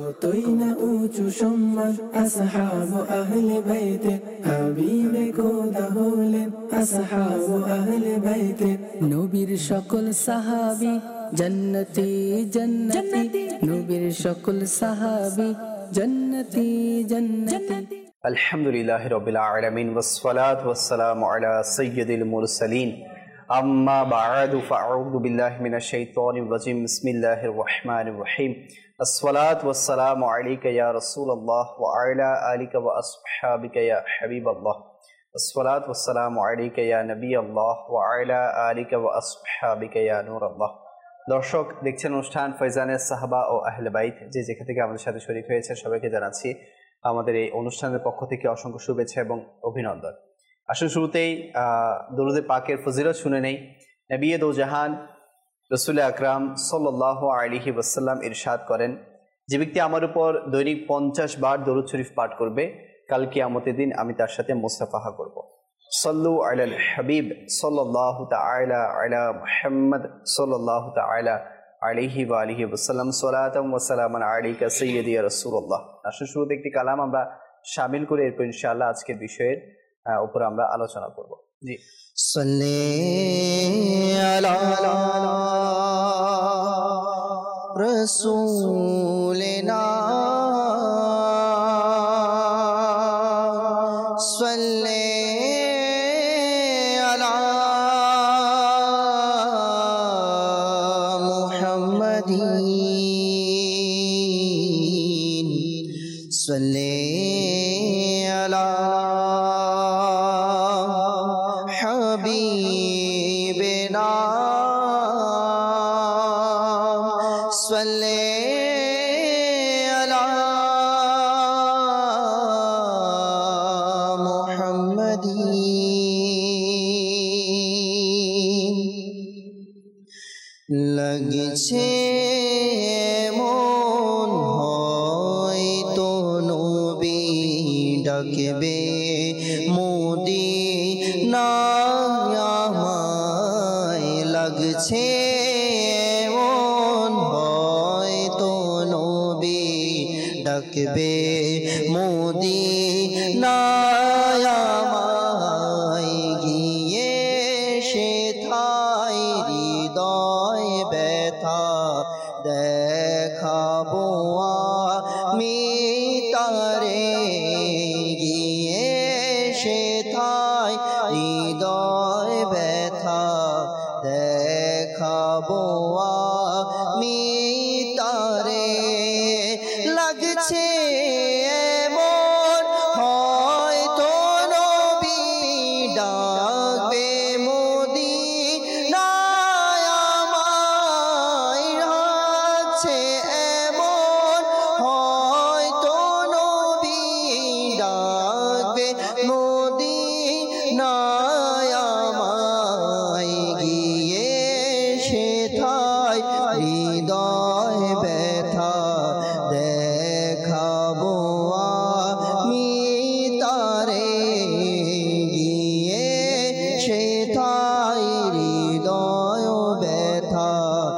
কতই না উঁচু সম্মান আসহাব আহলে বাইতে, হাবিবে খোদা হলেন আসহাব আহলে বাইতে। নবীর সকল সাহাবী জান্নাতি জান্নাতি, নবীর সকল সাহাবী জান্নাতি জান্নাতি। আলহামদুলিল্লাহি রাব্বিল আলামিন ওয়াসসালাতু ওয়াসসালামু আলা সাইয়্যিদিল মুরসালিন আম্মা বা'দু ফাআউযু বিল্লাহি মিনাশ শাইতানির রাজিম বিসমিল্লাহির রহমানির রহিম আসসালাতু ওয়াসসালামু আলাইকা ইয়া রাসূলুল্লাহ ওয়া আলা আলিকা ওয়া আসহাবিকা ইয়া হাবিবাল্লাহ আসসালাতু ওয়াসসালামু আলাইকা ইয়া নবিয়াল্লাহ ওয়া আলা আলিকা ওয়া আসহাবিকা ইয়া নূরাল্লাহ। দর্শক দেখছেন অনুষ্ঠান ফয়জানের সাহাবা ও আহলে বাইত, যে যেখান থেকে আমাদের সাথে শরীক হয়েছে সবাইকে জানাচ্ছি আমাদের এই অনুষ্ঠানের পক্ষ থেকে অসংখ্য শুভেচ্ছা এবং অভিনন্দন। আসলে শুরুতেই দরুদে পাকের ফজিলত শুনে নেই। নবী দো জাহান রাসূল আকরাম সাল্লাল্লাহু আলাইহি ওয়াসাল্লাম ইরশাদ করেন, যে ব্যক্তি আমার উপর দৈনিক 50 বার দরুদ শরীফ পাঠ করবে, কাল কিয়ামতের দিন আমি তার সাথে মুসাফাহা করব। সাল্লু আলাল হাবিব সাল্লাল্লাহু তাআলা আলা মুহাম্মদ সাল্লাল্লাহু তাআলা আলাইহি ওয়া আলিহি ওয়াসাল্লাম সালাতাম ওয়া সালামান আলাইকা সাইয়্যিদি ইয়া রাসূলুল্লাহ। আসলে শুরুতে একটি কালাম আমরা শামিল করে এরপর ইনশাআল্লাহ আজকের বিষয়ের উপর আমরা আলোচনা করব। জি, সাল্লি আলা রাসূলিনা সাল্লি আলা মুহাম্মাদিন সাল্লি আলা হাবিবিনা সাল্লি আলা মুহাম্মাদিন। লাগছে মন হয়তো নবী ডাকবে মদিনায় আমায়, লাগছে মন হয়তো নবী ডাকবে মদিনায় আমায়, গিয়ে সেথায় হৃদয় ব্যথা দেখাবো আমি তারে, গিয়ে সেথায় হৃদয় ব্যথা দেখাবো আমি তারে। লাগছে এমন হয়তো নবী ডাকবে মদিনায় আমায়, লাগছে এমন হয়তো নবী ডাকবে মদিনায় আমায়, গিয়ে সেথায় হৃদয় ব্যথা দেখাবো আমি তারে, গিয়ে সেথায় হৃদয় ব্যথা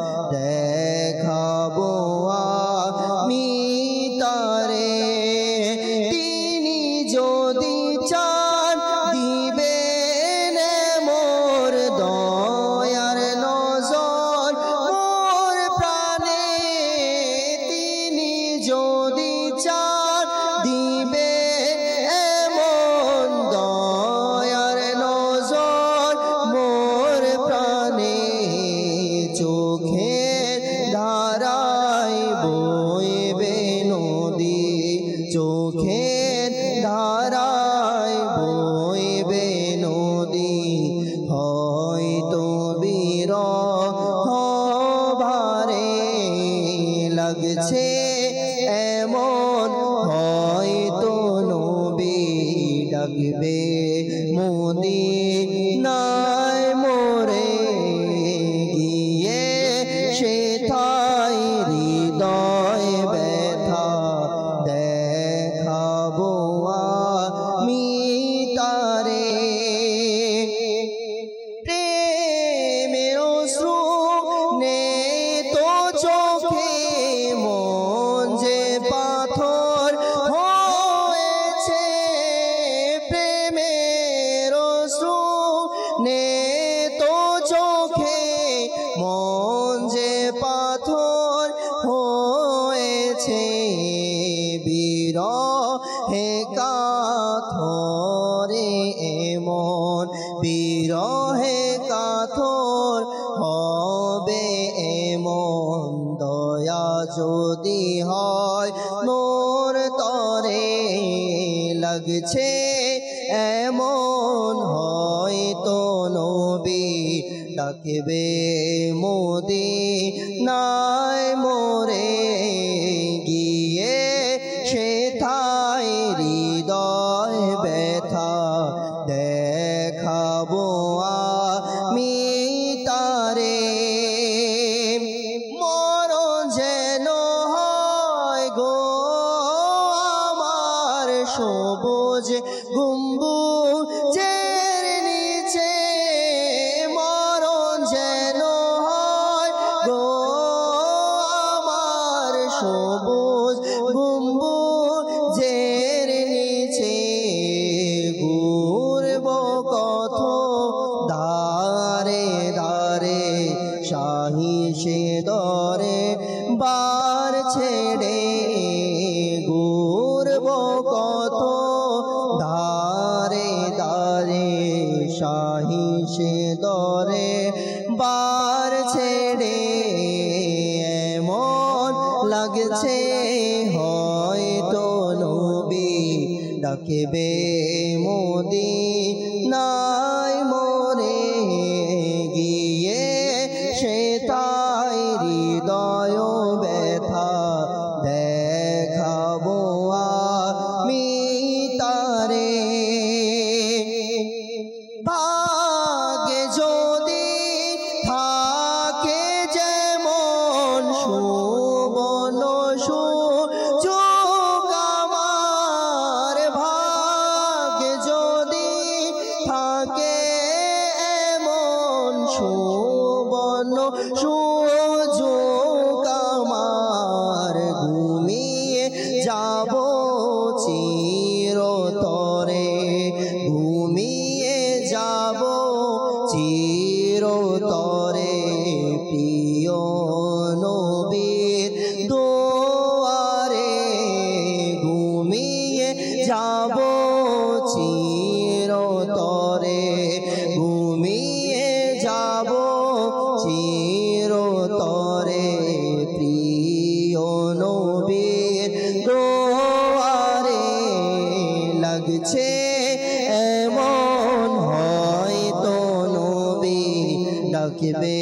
দেখাবো আমি তারে। তিনি যদি চান দিবেন মোর দয়ার নজর মোর প্রাণে, তিনি যদি চান দিবে এমন দয়ার নজর মোর প্রাণে, চোখের ধারায় বইবে নদী, চোখের ধারায় বইবে নদী, হয়তো বিরহ ভারে। লাগছে এমন হয়তো নবী ডাকবে মদিনায় মোরে, গিয়ে সেথায় হৃদয় ব্যথা দেখাবো আমি তারে। প্রেমের অশ্রু নে তো চোখে মন যে পা হে কাথরে এমন বিরহে কাথর হবে এমন দয়া যদি হয় মোর তরে লাগছে এমন হয়তো নবী ডাকবে মদিনায় মোরে গিয়ে সেথায় হৃদয় ব্যথা দেখাবো আমি তারে মরণ যেন হয় গো আমার সবুজ গম্বুজের নিচে মরণ যেন হয় গো আমার সবুজ গম্বুজের নিচে ঘুরব কত দারে দারে শাহী সে দরে বার ছেড়ে ঘুরব কত দারে দারে শাহী সে দরে বার ছেড়ে এমন লাগছে হয়তো নবী ডাকবে মদিনায় মোরে গিয়ে সেথায় হৃদয় ব্যথা দেখাবো আমি তারে ভাগ্যে যদি থাকে যেমন সুবর্ণ সুযোগ আমার ভাগ্যে যদি থাকে এমন সুবর্ণ সুযোগ আমার ঘুমিয়ে যাব চিরতরে ঘুমিয়ে যাব চিরতরে প্রিয় নবীর দুয়ারে ঘুমিয়ে যাব চিরতরে ঘুমিয়ে যাব চিরতরে প্রিয় নবীর দুয়ারে লাগছে এমন হয়তো নবী ডাকবে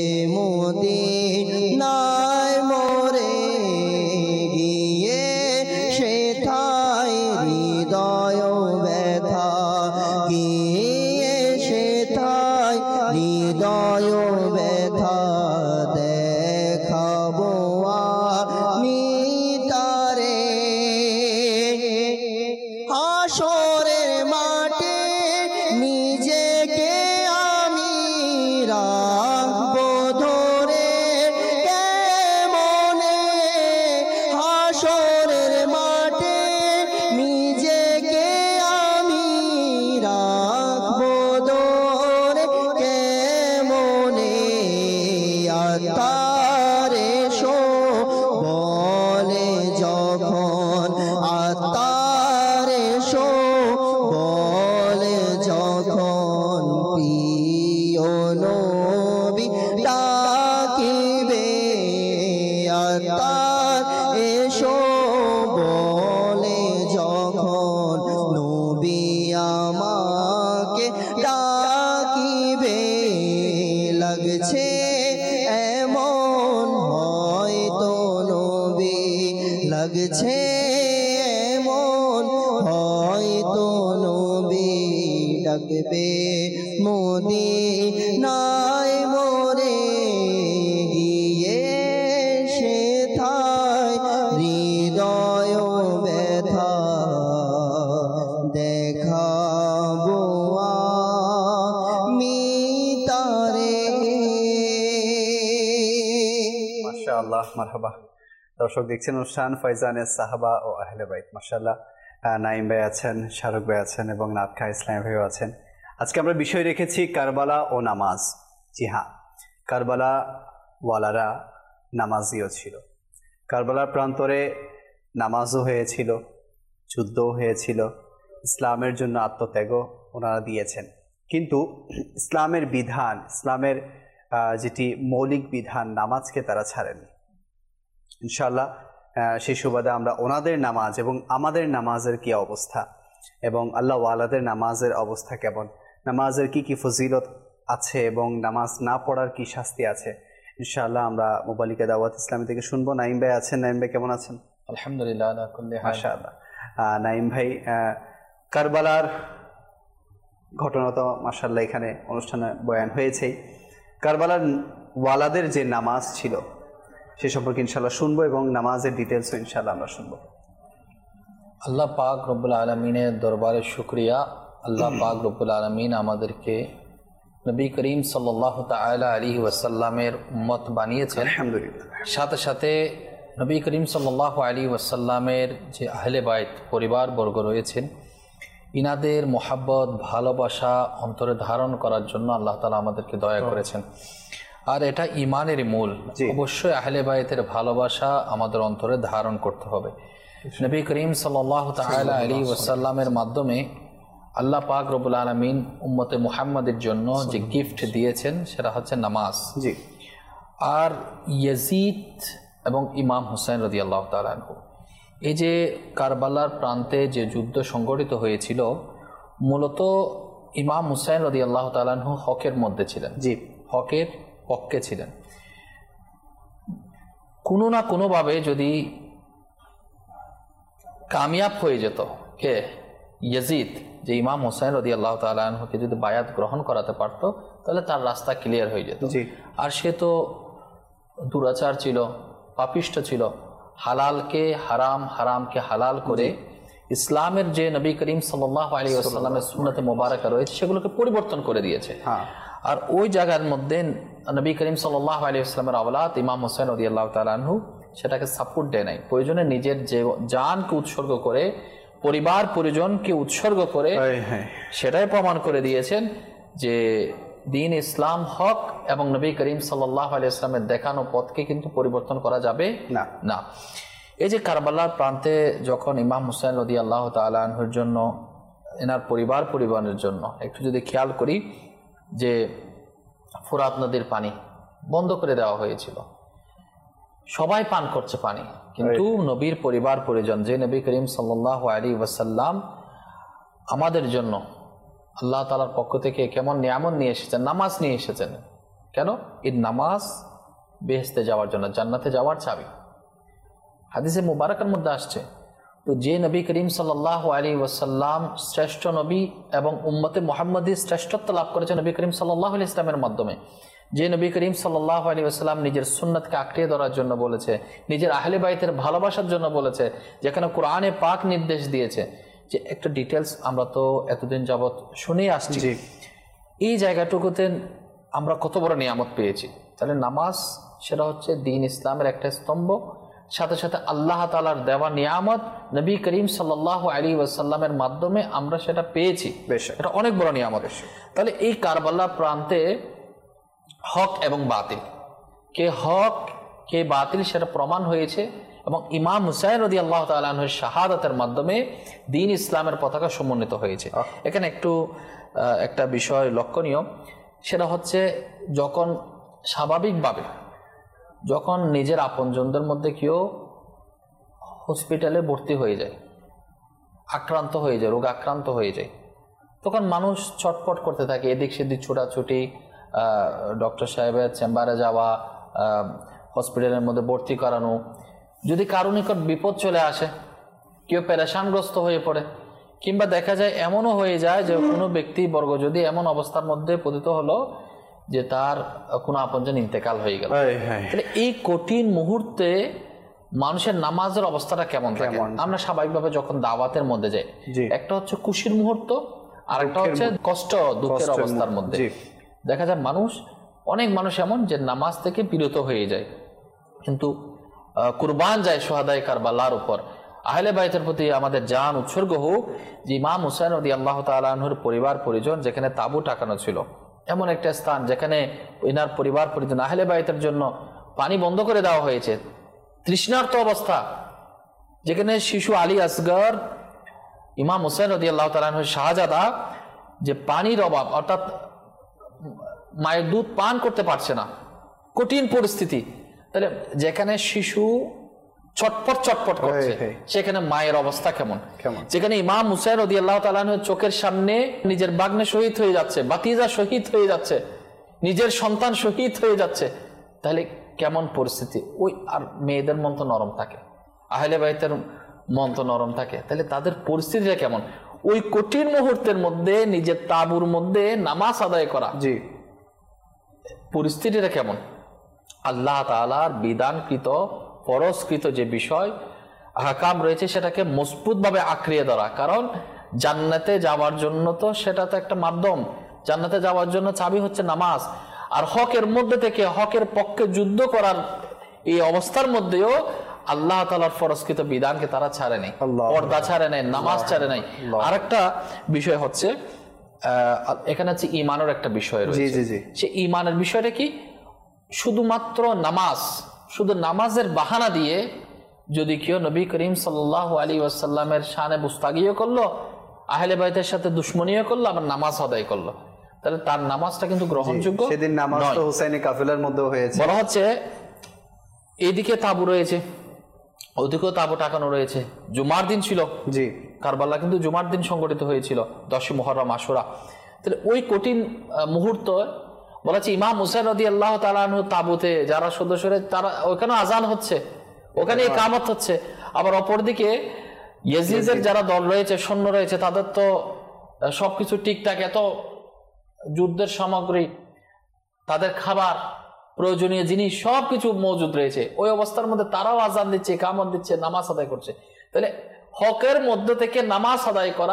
মদিনায় মোরে গিয়ে সেথায় হৃদয় ব্যথা গিয়ে সেথায় হৃদয় ব্যথা দেখাবো আমি তারে হাসরের মাঠে নিজেকে আমি রাখবো ধরে কেমনে হাসরের মাঠে নিজেকে আমি রাখবো ধরে কেমনে আত্মারে শো বলে যখন আত্মারে শো বলে যখন প্রিয় নবী ডাকিবে আত্মার এসো বলে যখন নবী আমাকে ডাকিবে লাগছে এমন হয়তো নবী লাগছে এমন হয়তো নবী ডাকবে মদিনায় মোরে গিয়ে সেথায় হৃদয় ব্যথা দেখাবো আমি তারে। মাশাআল্লাহ, মারহাবা। দর্শক দেখছেন অনুষ্ঠান ফয়জানের সাহাবা ও আহলে বাইত। মাশাআল্লাহ, নাইম ভাই আছেন, শাহরুখ ভাই আছেন এবং নাতখা ইসলাম ভাইও আছেন। আজকে আমরা বিষয় রেখেছি কারবালা ও নামাজ। জি হ্যাঁ, কারবালা ওয়ালারা নামাজিও ছিল, কারবালার প্রান্তরে নামাজও হয়েছিল, যুদ্ধও হয়েছিল, ইসলামের জন্য আত্মত্যাগও ওনারা দিয়েছেন। কিন্তু ইসলামের বিধান, ইসলামের যেটি মৌলিক বিধান, নামাজকে তারা ছাড়েনি। ইনশাআল্লাহ সেই সুবাদে আমরা ওনাদের নামাজ এবং আমাদের নামাজের কি অবস্থা এবং আল্লাহ ওয়ালাদের নামাজের অবস্থা কেমন, নামাজের কি কি ফজিলত আছে এবং নামাজ না পড়ার কি শাস্তি আছে, ইনশাআল্লাহ আমরা মুবালিকা দাওয়াত ইসলামী থেকে শুনবো। নাইম ভাই আছেন। নাইম ভাই কেমন আছেন? আলহামদুলিল্লাহ, মাশাআল্লাহ। নাইম ভাই, কারবালার ঘটনা তো মাশাআল্লাহ এখানে অনুষ্ঠানে বয়ান হয়েছেই। কারবালার ওয়ালাদের যে নামাজ ছিল সে সম্পর্কে ইনশাআল্লাহ শুনবো এবং নামাজের ডিটেলসও ইনশাআল্লাহ আমরা শুনবো। আল্লাহ পাক রব্বুল আলমিনের দরবারে শুকরিয়া। আল্লাহ পাক রব্বুল আলমিন আমাদেরকে নবী করিম সাল্লাল্লাহু তাআলা আলাইহি ওয়াসাল্লামের উম্মত বানিয়েছেন। আলহামদুলিল্লাহ। সাথে সাথে নবী করিম সাল্লাল্লাহু আলাইহি ওয়াসাল্লামের যে আহলে বাইত পরিবারবর্গ রয়েছেন, ইনাদের মোহাব্বত ভালোবাসা অন্তরে ধারণ করার জন্য আল্লাহ তাআলা আমাদেরকে দয়া করেছেন। আর এটা ইমানের মূল। অবশ্যই আহলে বাইতের ভালোবাসা আমাদের অন্তরে ধারণ করতে হবে। নবী করিম সাল্লাল্লাহু তাআলা আলাইহি ওয়াসাল্লামের মাধ্যমে আল্লাহ পাক রব্বুল আলামিন উম্মতে মুহাম্মাদের জন্য যে গিফট দিয়েছেন সেটা হচ্ছে নামাজ। জি। আর ইয়াজিদ এবং ইমাম হুসাইন রাদিয়াল্লাহু তাআলা আনহু, এই যে কারবালার প্রান্তে যে যুদ্ধ সংগঠিত হয়েছিল, মূলত ইমাম হুসাইন রাদিয়াল্লাহু তাআলা আনহু হকের মধ্যে ছিলেন। জি। হকের পক্ষে ছিলেন। কোনো না কোনোভাবে যদি কামিয়াব হয়ে যেত কে, ইয়াজিদ, যে ইমাম হুসাইন রাদিয়াল্লাহু তাআলা আনহুকে যদি বায়াত গ্রহণ করাতে পারতো তাহলে তার রাস্তা ক্লিয়ার হয়ে যেত। আর সে তো দুরাচার ছিল, পাপিষ্ঠ ছিল, হালালকে হারাম, হারামকে হালাল করে ইসলামের যে নবী করিম সাল্লাল্লাহু আলাইহি ওয়াসাল্লামের সুন্নতে মুবারাকা রয়েছে সেগুলোকে পরিবর্তন করে দিয়েছে। আর ওই জায়গার মধ্যে নবী করিম সাল্লাল্লাহু আলাইহি ওয়াসাল্লামের আওলাদ ইমাম হুসাইন রাদিয়াল্লাহু তাআলা আনহু সেটাকে সাপোর্ট দেয় নাই। প্রয়োজনে নিজের যে জানকে উৎসর্গ করে, পরিবার পরিজনকে উৎসর্গ করে সেটাই প্রমাণ করে দিয়েছেন যে দ্বীন ইসলাম হক এবং নবী করিম সাল্লাল্লাহু আলাইহি ওয়াসাল্লামের দেখানো পথকে কিন্তু পরিবর্তন করা যাবে না। এই যে কারবালার প্রান্তে যখন ইমাম হুসাইন রাদিয়াল্লাহু তাআলা আনহুর জন্য, এনার পরিবারের জন্য একটু যদি খেয়াল করি যে ফোরাত নদীর পানি বন্ধ করে দেওয়া হয়েছিল, সবাই পান করছে পানি, কিন্তু নবীর পরিবার পরিজন, যে নবী করিম সাল্লাল্লাহু আলাইহি ওয়াসাল্লাম আমাদের জন্য আল্লাহ তাআলার পক্ষ থেকে কেমন নিয়ামত নিয়ে এসেছেন, নামাজ নিয়ে এসেছেন। কেন? এই নামাজ বেহেশতে যাওয়ার জন্য, জান্নাতে যাওয়ার চাবি। হাদিসে মুবারাকার মধ্যে আসছে, তো যে নবী করিম সাল্লাল্লাহু আলাইহি ওয়াসাল্লাম শ্রেষ্ঠ নবী এবং উম্মতে মুহাম্মাদী শ্রেষ্ঠত্ব লাভ করেছে নবী করিম সাল্লাল্লাহু আলাইহি ইসলামের মাধ্যমে, যে নবী করিম সাল্লাল্লাহু আলাইহি ওয়াসাল্লাম নিজের সুন্নাতকে আঁকড়িয়ে ধরার জন্য বলেছে, নিজের আহলে বাইতের ভালোবাসার জন্য বলেছে, যেখানে কোরআনে পাক নির্দেশ দিয়েছে, যে একটা ডিটেলস আমরা তো এতদিন যাবৎ শুনে আসছি, এই জায়গাটুকুতে আমরা কত বড় নিয়ামত পেয়েছি। তাহলে নামাজ সেটা হচ্ছে দ্বীন ইসলামের একটা স্তম্ভ, সাথে সাথে আল্লাহ তাআলার দেওয়া নিয়ামত নবী করিম সাল্লাল্লাহু আলাইহি ওয়াসাল্লামের মাধ্যমে আমরা সেটা পেয়েছি, এটা অনেক বড় নিয়ামত। তাহলে এই কারবালা প্রান্তে হক এবং বাতিল, কে হক কে বাতিল সেটা প্রমাণ হয়েছে, এবং ইমাম হুসাইন রাদিয়াল্লাহু তাআলা আনহুর শাহাদাতের মাধ্যমে দ্বীন ইসলামের পতাকা সমুন্নত হয়েছে। এখানে একটা বিষয় লক্ষণীয়, সেটা হচ্ছে যখন স্বাভাবিকভাবে যখন নিজের আপনজনদের মধ্যে কেউ হসপিটালে ভর্তি হয়ে যায়, আক্রান্ত হয়ে যায়, রোগ আক্রান্ত হয়ে যায়, তখন মানুষ ছটফট করতে থাকে, এদিক সেদিক ছোটাছুটি, ডক্টর সাহেবের চেম্বারে যাওয়া, হসপিটালের মধ্যে ভর্তি করানো। যদি কারো নিকট বিপদ চলে আসে, কেউ পেরেশানগ্রস্ত হয়ে পড়ে, কিংবা দেখা যায় এমনও হয়ে যায় যে কোনো ব্যক্তিবর্গ যদি এমন অবস্থার মধ্যে পতিত হলো যে তার কোনো আপনজন ইন্তেকাল হয়ে গেল, তাহলে এই কঠিন মুহূর্তে মানুষের নামাজের অবস্থাটা কেমন থাকে? আমরা স্বাভাবিকভাবে যখন দাওয়াতের মধ্যে যাই, একটা হচ্ছে খুশির মুহূর্ত, আর একটা হচ্ছে কষ্ট দুঃখের অবস্থার মধ্যে। দেখা যায় অনেক মানুষ এমন যে নামাজ থেকে বিরত হয়ে যায়, কিন্তু কুরবান যায় শুহাদায়ে কারবালার উপর। আহলে বাইতের প্রতি আমাদের জান উৎসর্গ হোক, যে ইমাম হুসাইন রাদিয়াল্লাহু তাআলা আনহুর পরিবার পরিজন যেখানে তাঁবু টাকানো ছিল, এমন একটা স্থান যেখানে ইনার পরিবার পরিজন আহলে বাইতের জন্য পানি বন্ধ করে দেওয়া হয়েছে, তৃষ্ণার্ত অবস্থা, যেখানে শিশু আলী আসগর ইমাম হুসাইন রাদিয়াল্লাহু তাআলা আনহু শাহজাদা যে পানির অভাব, অর্থাৎ মায়ের দুধ পান করতে পারছে না, কঠিন পরিস্থিতি, তাহলে যেখানে শিশু ছটফট ছটফট করছে সেখানে মায়ের অবস্থা কেমন? যেখানে ইমাম হুসাইন রাদিয়াল্লাহু তাআলা আনহু চোখের সামনে নিজের বাগ্নে শহীদ হয়ে যাচ্ছে, বাতিজা শহীদ হয়ে যাচ্ছে, নিজের সন্তান শহীদ হয়ে যাচ্ছে, তাহলে কেমন পরিস্থিতি? ওই আর মেয়েদের মন তো নরম থাকে, আহলে বাইতের মন তো নরম থাকে, তাহলে তাদের পরিস্থিতিটা কেমন? ওই কঠিন মুহূর্তের মধ্যে নিজের তাঁবুর মধ্যে নামাজ আদায় করা, জি, পরিস্থিতিটা কেমন? আল্লাহ তাআলার বিধানকৃত ফরজকৃত যে বিষয় আহকাম রয়েছে সেটাকে মজবুতভাবে আঁকড়িয়ে ধরা। কারণ জান্নাতে যাওয়ার জন্য তো সেটা তো একটা মাধ্যম, জান্নাতে যাওয়ার জন্য চাবি হচ্ছে নামাজ। আর হকের মধ্যে থেকে হকের পক্ষে যুদ্ধ করার এই অবস্থার মধ্যেও আল্লাহ তাআলার ফরজকৃত বিধানকে তারা ছাড়ে নাই, পর্দা ছাড়ে নাই, নামাজ ছাড়ে নাই। আরেকটা বিষয় হচ্ছে এখানে হচ্ছে ঈমানের একটা বিষয় রয়েছে। সে ঈমানের বিষয়টা কি? শুধুমাত্র নামাজ, শুধু নামাজের বাহানা দিয়ে যদি কেউ নবী করিম সাল্লাল্লাহু আলাইহি ওয়াসাল্লামের শানে বুস্তাগিও করলো, আহলে বাইতের সাথে দুশমনিও করলো, আবার নামাজ আদায় করলো, তাহলে তার নামাজটা কিন্তু গ্রহণযোগ্য। সেদিন নামাজ তো হুসাইনি কাফেলার মধ্যে হয়েছে। বলা হচ্ছে এইদিকে তাঁবু রয়েছে, ওদিকেও তাঁবু টাকানো রয়েছে, জুমার দিন ছিল, জি, কারবালা কিন্তু জুমার দিন সংগঠিত হয়েছিল, 10 মুহররম আশুরা। তাহলে ওই কঠিন মুহূর্ত বলা হচ্ছে ইমাম হুসাইন রাদিয়াল্লাহু তাআলা আনহু তাঁবুতে যারা সদস্যরা, তারা ওখানে আজান হচ্ছে, ওখানে ইকামত হচ্ছে, আবার অপরদিকে ইয়াজিদের যারা দল রয়েছে, সৈন্য রয়েছে, তাদের তো সবকিছু ঠিকঠাক, এত যুদ্ধের সামগ্রী, তাদের খাবার, প্রয়োজনীয় জিনিস সবকিছু মজুদ রয়েছে। ওই অবস্থার মধ্যে তারাও আজান দিচ্ছে, ইকামত দিচ্ছে, নামাজ আদায় করছে। তাহলে হকের মধ্য থেকে নামাজ আদায় করা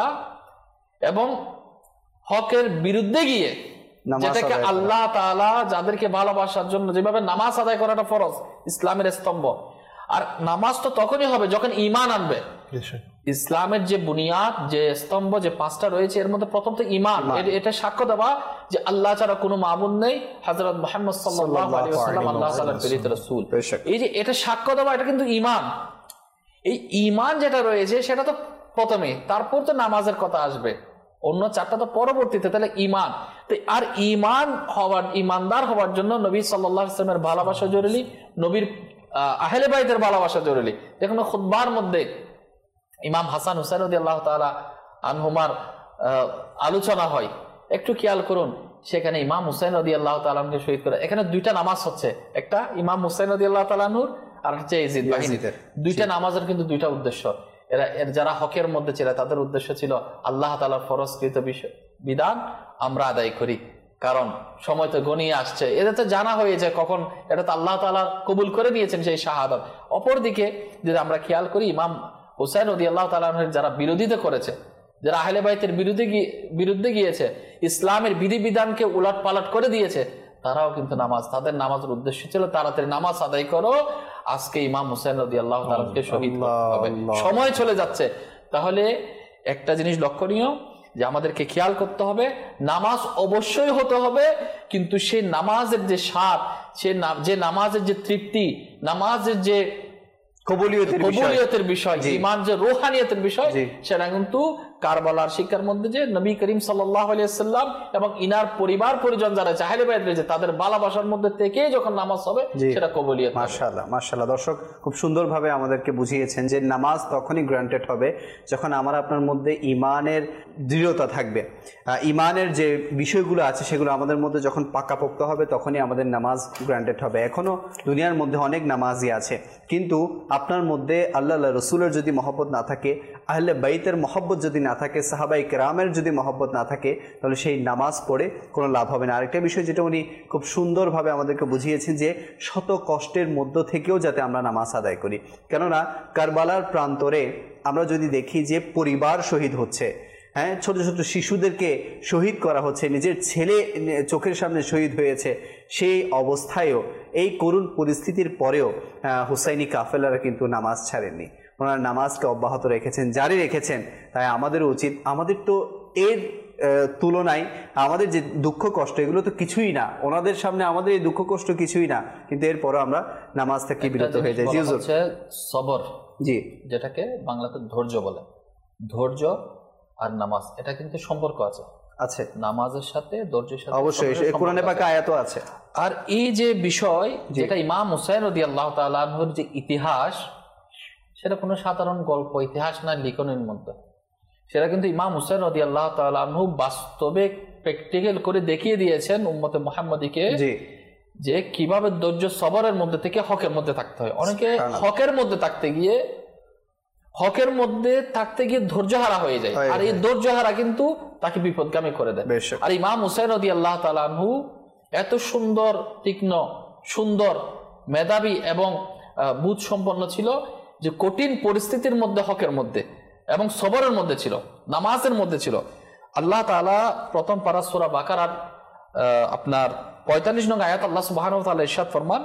এবং হকের বিরুদ্ধে গিয়ে, যেটাকে আল্লাহ তাআলা যাদেরকে ভালোবাসার জন্য যেভাবে নামাজ আদায় করাটা ফরজ, ইসলামের স্তম্ভ। আর নামাজ তো তখনই হবে যখন ঈমান আনবে। ইসলামের যে বুনিয়াদ, যে স্তম্ভ, যে 5টা রয়েছে, এর মধ্যে প্রথম তো ঈমান। এটা সাক্ষ্য দেওয়া যে আল্লাহ ছাড়া কোনো মাবুদ নেই, হযরত মুহাম্মদ সাল্লাল্লাহু আলাইহি ওয়াসাল্লাম আল্লাহ তাআলার প্রেরিত রাসূল। এই যে এটা সাক্ষ্য দেওয়া, এটা কিন্তু ঈমান। এই ঈমান যেটা রয়েছে সেটা তো প্রথমে, তারপর তো নামাজের কথা আসবে, অন্য 4টা তো পরবর্তীতে। তাহলে ঈমান, আর ঈমান হওয়ার, ঈমানদার হওয়ার জন্য নবী সাল্লাল্লাহু আলাইহি ওয়াসাল্লামের ভালোবাসা জরুরি, নবীর আহলে বাইতের ভালোবাসা জরুরি। দেখুন খুতবার মধ্যে ইমাম হাসান হুসাইন রাদিয়াল্লাহু তাআলা আনহুমার আলোচনা হয়, একটু খেয়াল করুন। সেখানে ইমাম হুসাইন রাদিয়াল্লাহু তাআলা আনহুকে শহীদ করে, এখানে 2টা নামাজ হচ্ছে, একটা ইমাম হুসাইন রাদিয়াল্লাহু তাআলা আনহুর, আর হচ্ছে ইয়াজিদ বাহিনীদের। 2টা নামাজের কিন্তু 2টা উদ্দেশ্য। এর যারা হকের মধ্যে ছিল তাদের উদ্দেশ্য ছিল আল্লাহ তাআলার ফরজকৃত বিধান আমরা আদায় করি, কারণ সময় তো গনিয়ে আসছে। এটা তো জানা হয়েছে কখন, এটা তো আল্লাহ তাআলা কবুল করে নিয়েছেন সেই শাহাদাত। অপরদিকে যদি আমরা খেয়াল করি, ইমাম হুসাইন রাদিয়াল্লাহু তাআলা আনহুর যারা বিরোধিতা করেছে, যারা আহলে বাইতের বিরুদ্ধে গিয়েছে, ইসলামের বিধিবিধানকে উলট পালট করে দিয়েছে, তারাও কিন্তু নামাজ, তাদের নামাজের উদ্দেশ্য ছিল তাড়াতাড়ি নামাজ আদায় করো, আজকে ইমাম হুসাইন রাদিয়াল্লাহু তাআলাকে শহীদ হবে, সময় চলে যাচ্ছে। তাহলে একটা জিনিস লক্ষণীয় যে আমাদেরকে খেয়াল করতে হবে, নামাজ অবশ্যই হতে হবে, কিন্তু সেই নামাজের যে স্বাদ, যে নামাজের যে তৃপ্তি, নামাজের যে কবুলিয়তের বিষয়, ঈমান যে রূহানিয়তের বিষয়, সেটা কিন্তু কারবালার শিক্ষার মধ্যে যে নবী করিম সাল্লাল্লাহু আলাইহি ওয়াসাল্লাম এবং ইনার পরিবার পরিজন যারা আহলে বাইত রয়েছে তাদের ভালোবাসার মধ্যে থেকে যখন নামাজ হবে সেটা কবুলিয়ত। মাশাআল্লাহ, মাশাআল্লাহ। দর্শক খুব সুন্দরভাবে আমাদেরকে বুঝিয়েছেন যে নামাজ তখনই গ্রান্টেড হবে যখন আমার আপনার মধ্যে ঈমানের দৃঢ়তা থাকবে, ঈমানের যে বিষয়গুলো আছে সেগুলো আমাদের মধ্যে যখন পাকাপোক্ত হবে তখনই আমাদের নামাজ গ্রান্টেড হবে। এখনো দুনিয়ার মধ্যে অনেক নামাজি আছে, কিন্তু আপনার মধ্যে আল্লাহ রসুলের যদি মহব্বত না থাকে, আহলে বাইতের মহব্বত যদি না থাকে, সাহাবায়ে কেরামের যদি মহব্বত না থাকে, তাহলে সেই নামাজ পড়ে কোনো লাভ হবে না। আরেকটা বিষয় যেটা উনি খুব সুন্দরভাবে আমাদেরকে বুঝিয়েছেন যে শত কষ্টের মধ্য থেকেও যাতে আমরা নামাজ আদায় করি। কেননা কারবালার প্রান্তরে আমরা যদি দেখি যে পরিবার শহীদ হচ্ছে, হ্যাঁ, ছোট ছোট শিশুদেরকে শহীদ করা হচ্ছে, নিজের ছেলে চোখের সামনে শহীদ হয়েছে, সেই অবস্থায়ও এই করুণ পরিস্থিতির পরেও হুসাইনি কাফেলারা কিন্তু নামাজ ছাড়েননি, ওনারা নামাজকে অব্যাহত রেখেছেন, জারি রেখেছেন। তাই আমাদেরও উচিত, আমাদের তো এর তুলনায় আমাদের যে দুঃখ কষ্ট এগুলো তো কিছুই না, ওনাদের সামনে আমাদের এই দুঃখ কষ্ট কিছুই না, কিন্তু এরপরও আমরা নামাজ থেকে বিরত হয়ে যাই। জি হুজুর। সবর, জি, যেটাকে বাংলাতে ধৈর্য বলে, ধৈর্য আর নামাজ এটা কিন্তু সম্পর্ক আছে, আছে নামাজের সাথে ধৈর্যের সাথে অবশ্যই, কোরআনে পাকে আয়াতও আছে। আর এই যে বিষয় যেটা ইমাম হুসাইন রাদিয়াল্লাহু তাআলা আনহুর যে ইতিহাস, সেটা কোনো সাধারণ গল্প ইতিহাস না লিখনের মধ্যে, সেটা কিন্তু ইমাম হুসাইন রাদিয়াল্লাহু তাআলা আনহু বাস্তবে প্র্যাকটিক্যাল করে দেখিয়ে দিয়েছেন উম্মতে মুহাম্মাদীকে যে কিভাবে ধৈর্য সবরের মধ্যে থেকে হকের মধ্যে থাকতে হয়। অনেকে হকের মধ্যে থাকতে গিয়ে ধৈর্য হারা হয়ে যায়, আর এই ধৈর্য হারা কিন্তু তাকে বিপদগামী করে দেয়। আর ইমাম হুসাইন রাদিয়াল্লাহু তাআলা আনহু এত সুন্দর, তীক্ষ্ণ, সুন্দর, মেধাবী এবং বুঝ সম্পন্ন ছিল যে কঠিন পরিস্থিতির মধ্যে, হকের মধ্যে এবং সবরের মধ্যে ছিল, নামাজের মধ্যে ছিল। আল্লাহ তাআলা প্রথম পারা সূরা বাকারার আপনার 45 নং আয়াত আল্লাহ সুবহানাহু ওয়া তাআলা ইরশাদ ফরমান,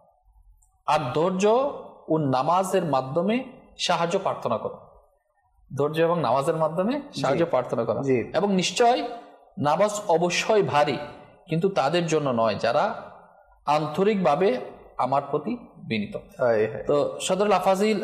আর ধৈর্য ও নামাজের মাধ্যমে সাহায্য প্রার্থনা করো, ধৈর্য এবং নামাজের মাধ্যমে সাহায্য প্রার্থনা করো, এবং নিশ্চয় নামাজ অবশ্যই ভারী, কিন্তু তাদের জন্য নয় যারা আন্তরিকভাবে আমার প্রতি বিনীত। তো সদরুল আফাজিল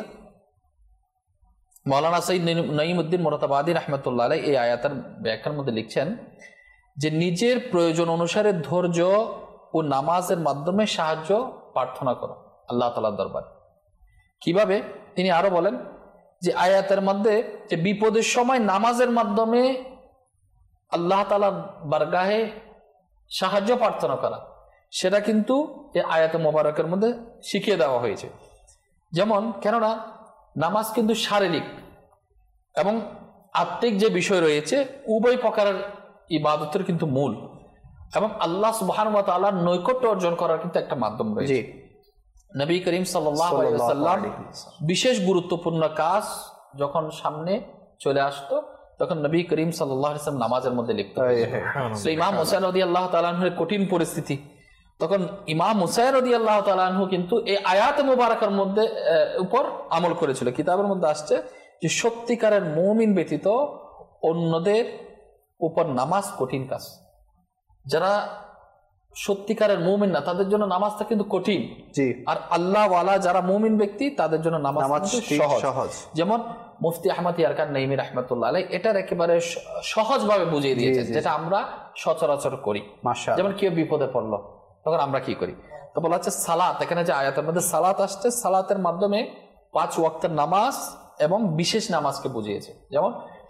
মাওলানা সৈয়দ নঈমউদ্দিন মুরতাবাদী রাহমাতুল্লাহ আলাইহি এই আয়াতের ব্যাখ্যার মধ্যে লিখছেন যে নিজের প্রয়োজন অনুসারে ধৈর্য ও নামাজের মাধ্যমে সাহায্য প্রার্থনা করো আল্লাহ তাআলার দরবারে। কিভাবে? তিনি আরো বলেন যে আয়াতের মধ্যে যে বিপদের সময় নামাজের মাধ্যমে আল্লাহ তাআলার বারগাহে সাহায্য প্রার্থনা করা, সেটা কিন্তু এই আয়াতে মোবারকের মধ্যে শিখিয়ে দেওয়া হয়েছে। যেমন, কেননা নামাজ কিন্তু শারীরিক এবং আত্মিক যে বিষয় রয়েছে উভয় প্রকারের ইবাদতের কিন্তু মূল, এবং আল্লাহ সুবহানাহু ওয়া তাআলার নৈকট্য অর্জন করার কিন্তু একটা মাধ্যম রয়েছে। নবী করিম সাল্লাল্লাহু আলাইহি ওয়াসাল্লাম বিশেষ গুরুত্বপূর্ণ কাজ যখন সামনে চলে আসতো, তখন নবী করিম সাল্লাল্লাহু আলাইহি ওয়াসাল্লাম নামাজের মধ্যে লিপ্ত হতো। ইমাম হুসাইন রাদিয়াল্লাহু তাআলা আনহুর কঠিন পরিস্থিতি, তখন ইমাম হুসাইন রাদিয়াল্লাহু তাআলা আনহু কিন্তু এই আয়াত মুবারাকার মধ্যে উপর আমল করেছিল। কিতাবের মধ্যে আসছে যে সত্যিকারের মুমিন ব্যতীত অন্যদের উপর নামাজ কঠিন কাজ, যারা সত্যিকারের মুমিন না তাদের জন্য নামাজটা কিন্তু কঠিন, আর আল্লাহ ওয়ালা যারা মুমিন ব্যক্তি তাদের জন্য নামাজ সহজ। যেমন মুফতি আহমদ ইয়ারকান নাইমি রাহমাতুল্লাহ আলাইহি এটার একেবারে সহজভাবে বুঝিয়ে দিয়েছেন, যেটা আমরা সচরাচর করি। যেমন কেউ বিপদে পড়লো, তখন আমরা কি করি? তো বলা হচ্ছে সালাত, এখানে যে আয়াতের মধ্যে সালাত আসছে, সালাতের মাধ্যমে 5 ওয়াক্তের নামাজ এবং বিশেষ নামাজকে বুঝিয়েছে। যেমন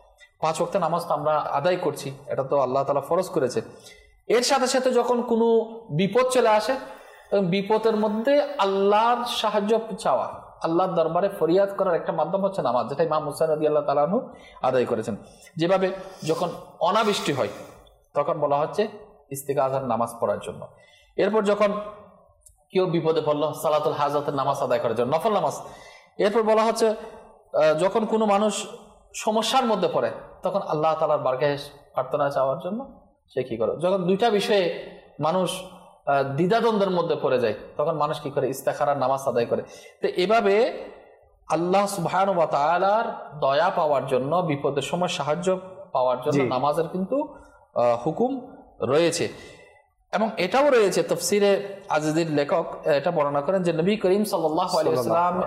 5 ওয়াক্তের নামাজ তো আমরা আদায় করছি, এটা তো আল্লাহ তাআলা ফরজ করেছে। এর সাথে সাথে যখন কোনো বিপদ চলে আসে, তখন বিপদের মধ্যে আল্লাহর সাহায্য চাওয়া, আল্লাহর দরবারে ফরিয়াদ করার একটা মাধ্যম হচ্ছে নামাজ, যেটা ইমাম হুসাইন রাদিয়াল্লাহু তাআলা আনহু আদায় করেছেন। যেভাবে যখন অনাবৃষ্টি হয় তখন বলা হচ্ছে ইস্তিগাসার নামাজ পড়ার জন্য। এরপর যখন কেউ বিপদে পড়লো, সালাতুল হাজাতের নামাজ আদায় করার জন্য, নফল নামাজ। এরপর বলা হচ্ছে যখন কোনো মানুষ সমস্যার মধ্যে পড়ে, তখন আল্লাহ তাআলার বারগাহে প্রার্থনা চাওয়ার জন্য সে কি করে। যখন দুইটা বিষয়ে মানুষ দ্বিধাদ্বন্দ্বের মধ্যে পড়ে যায়, তখন মানুষ কি করে? ইস্তেখারার নামাজ আদায় করে। তো এভাবে আল্লাহ সুবহানাহু ওয়া তাআলার দয়া পাওয়ার জন্য, বিপদের সময় সাহায্য পাওয়ার জন্য নামাজের কিন্তু হুকুম রয়েছে। এবং এটাও রয়েছে, তাফসিরে আজিজের লেখক এটা বর্ণনা করেন যে নবী করিম সাল্লাল্লাহু আলাইহি ওয়াসাল্লাম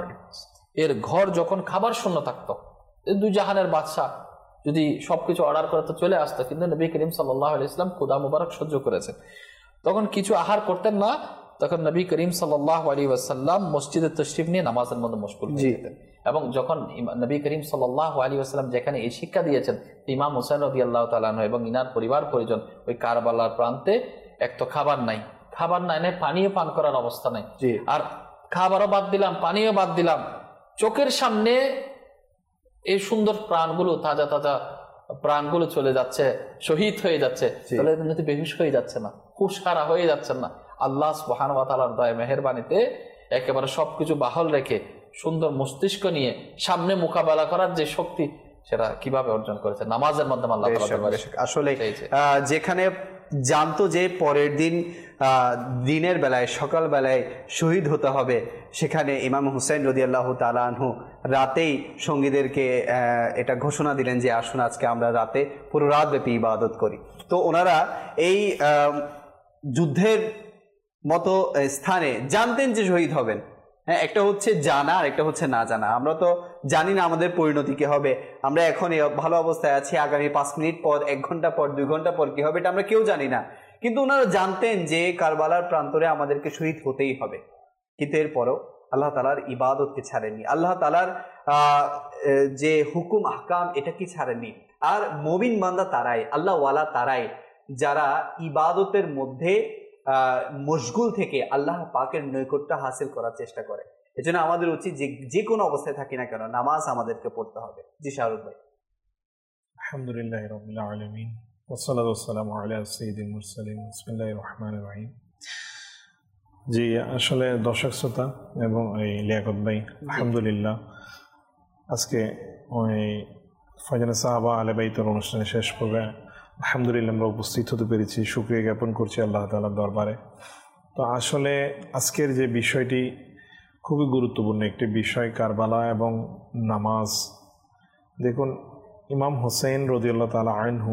এর ঘর যখন খাবার শূন্য থাকতো, দুই জাহানের বাদশা যদি সবকিছু অর্ডার করে তো চলে আসতো, কিন্তু নবী করিম সাল্লাল্লাহু আলাইহি ওয়াসাল্লাম ক্ষুধা মুবারক সহ্য করেছেন, তখন কিছু আহার করতেন না, তখন নবী করিম সাল্লাল্লাহু আলাইহি ওয়াসাল্লাম মসজিদে তাশরিফ নিয়ে নামাজের মধ্যে মশগুল হয়ে যেতেন। এবং যখন নবী করিম সাল্লাল্লাহু আলাইহি ওয়াসাল্লাম যেখানে এই শিক্ষা দিয়েছেন, ইমাম হুসাইন রাদিয়াল্লাহু তাআলা আনহু এবং ইনার পরিবার পরিজন ওই কারবালার প্রান্তে এক তো খাবার নাই, পানিও পান করার অবস্থা নাই, আর খাবারও বাদ দিলাম, পানিও বাদ দিলাম, চোখের সামনে এই সুন্দর প্রাণগুলো, তাজা তাজা প্রাণগুলো চলে যাচ্ছে, শহীদ হয়ে যাচ্ছে, তাহলে এমনিতে বেহুশ হয়ে যাচ্ছে না, হুঁশহারা হয়ে যাচ্ছেন না। আল্লাহ সুবহানাহু ওয়া তাআলার দয়া মেহেরবানিতে একেবারে সবকিছু বাহল রেখে সুন্দর মস্তিষ্ক নিয়ে সামনে মোকাবেলা করার যে শক্তি, সেটা কিভাবে অর্জন করেছে? নামাজের মাধ্যমে আল্লাহ তাআলা। আসলে যেখানে জানতো যে পরের দিন দিনের বেলায়, সকাল বেলায় শহীদ হতে হবে, সেখানে ইমাম হুসাইন রাদিয়াল্লাহু তাআলা আনহু রাতেই সঙ্গীদেরকে এটা ঘোষণা দিলেন যে আসুন আজকে আমরা রাতে পুরো রাতব্যাপী ইবাদত করি। তো ওনারা এই যুদ্ধের মতো স্থানে জানতেন যে শহীদ হবেন, হ্যাঁ, একটা হচ্ছে জানা আর একটা হচ্ছে না জানা। আমরা তো জানি না আমাদের পরিণতি কি হবে, আমরা এখন ভালো অবস্থায় আছি, আগামী 5 মিনিট পর, 1 ঘন্টা পর, 2 ঘন্টা পর কি হবে এটা আমরা কেউ জানি না। কিন্তু ওনারা জানতেন যে কারবালার প্রান্তরে আমাদেরকে শহীদ হতেই হবে, কিন্তু এরপরও আল্লাহ তাআলার ইবাদতকে ছাড়েননি, আল্লাহ তাআলার যে হুকুম আহকাম এটা কি ছাড়েননি। আর মুমিন বান্দা তারাই, আল্লাহ ওয়ালা তারাই যারা ইবাদতের মধ্যে মশগুল থেকে আল্লাহ পাকের নৈকট্য হাসিল করার চেষ্টা করে। এজন্য আমাদের উচিত যে কোনো অবস্থায় থাকি না কেন নামাজ আমাদেরকে পড়তে হবে। জি শাহরুখ ভাই। আলহামদুলিল্লাহি রাব্বিল আলামিন ওয়াসসালাতু ওয়াসসালামু আলা সাইয়্যিদিল মুরসালিন বিসমিল্লাহির রহমানির রহিম। জি, আসলে দর্শক শ্রোতা এবং এই লিয়াকত ভাই, আলহামদুলিল্লাহ আজকে ওই ফয়জানে সাহাবা আহলে বাইতের অনুষ্ঠানে শেষ পর্বে আলহামদুলিল্লাহ আমরা উপস্থিত হতে পেরেছি, শুকরিয়া জ্ঞাপন করছি আল্লাহ তাআলার দরবারে। তো আসলে আজকের যে বিষয়টি খুবই গুরুত্বপূর্ণ একটি বিষয়, কারবালা এবং নামাজ। দেখুন, ইমাম হোসেন রাদিয়াল্লাহু তাআলা আনহু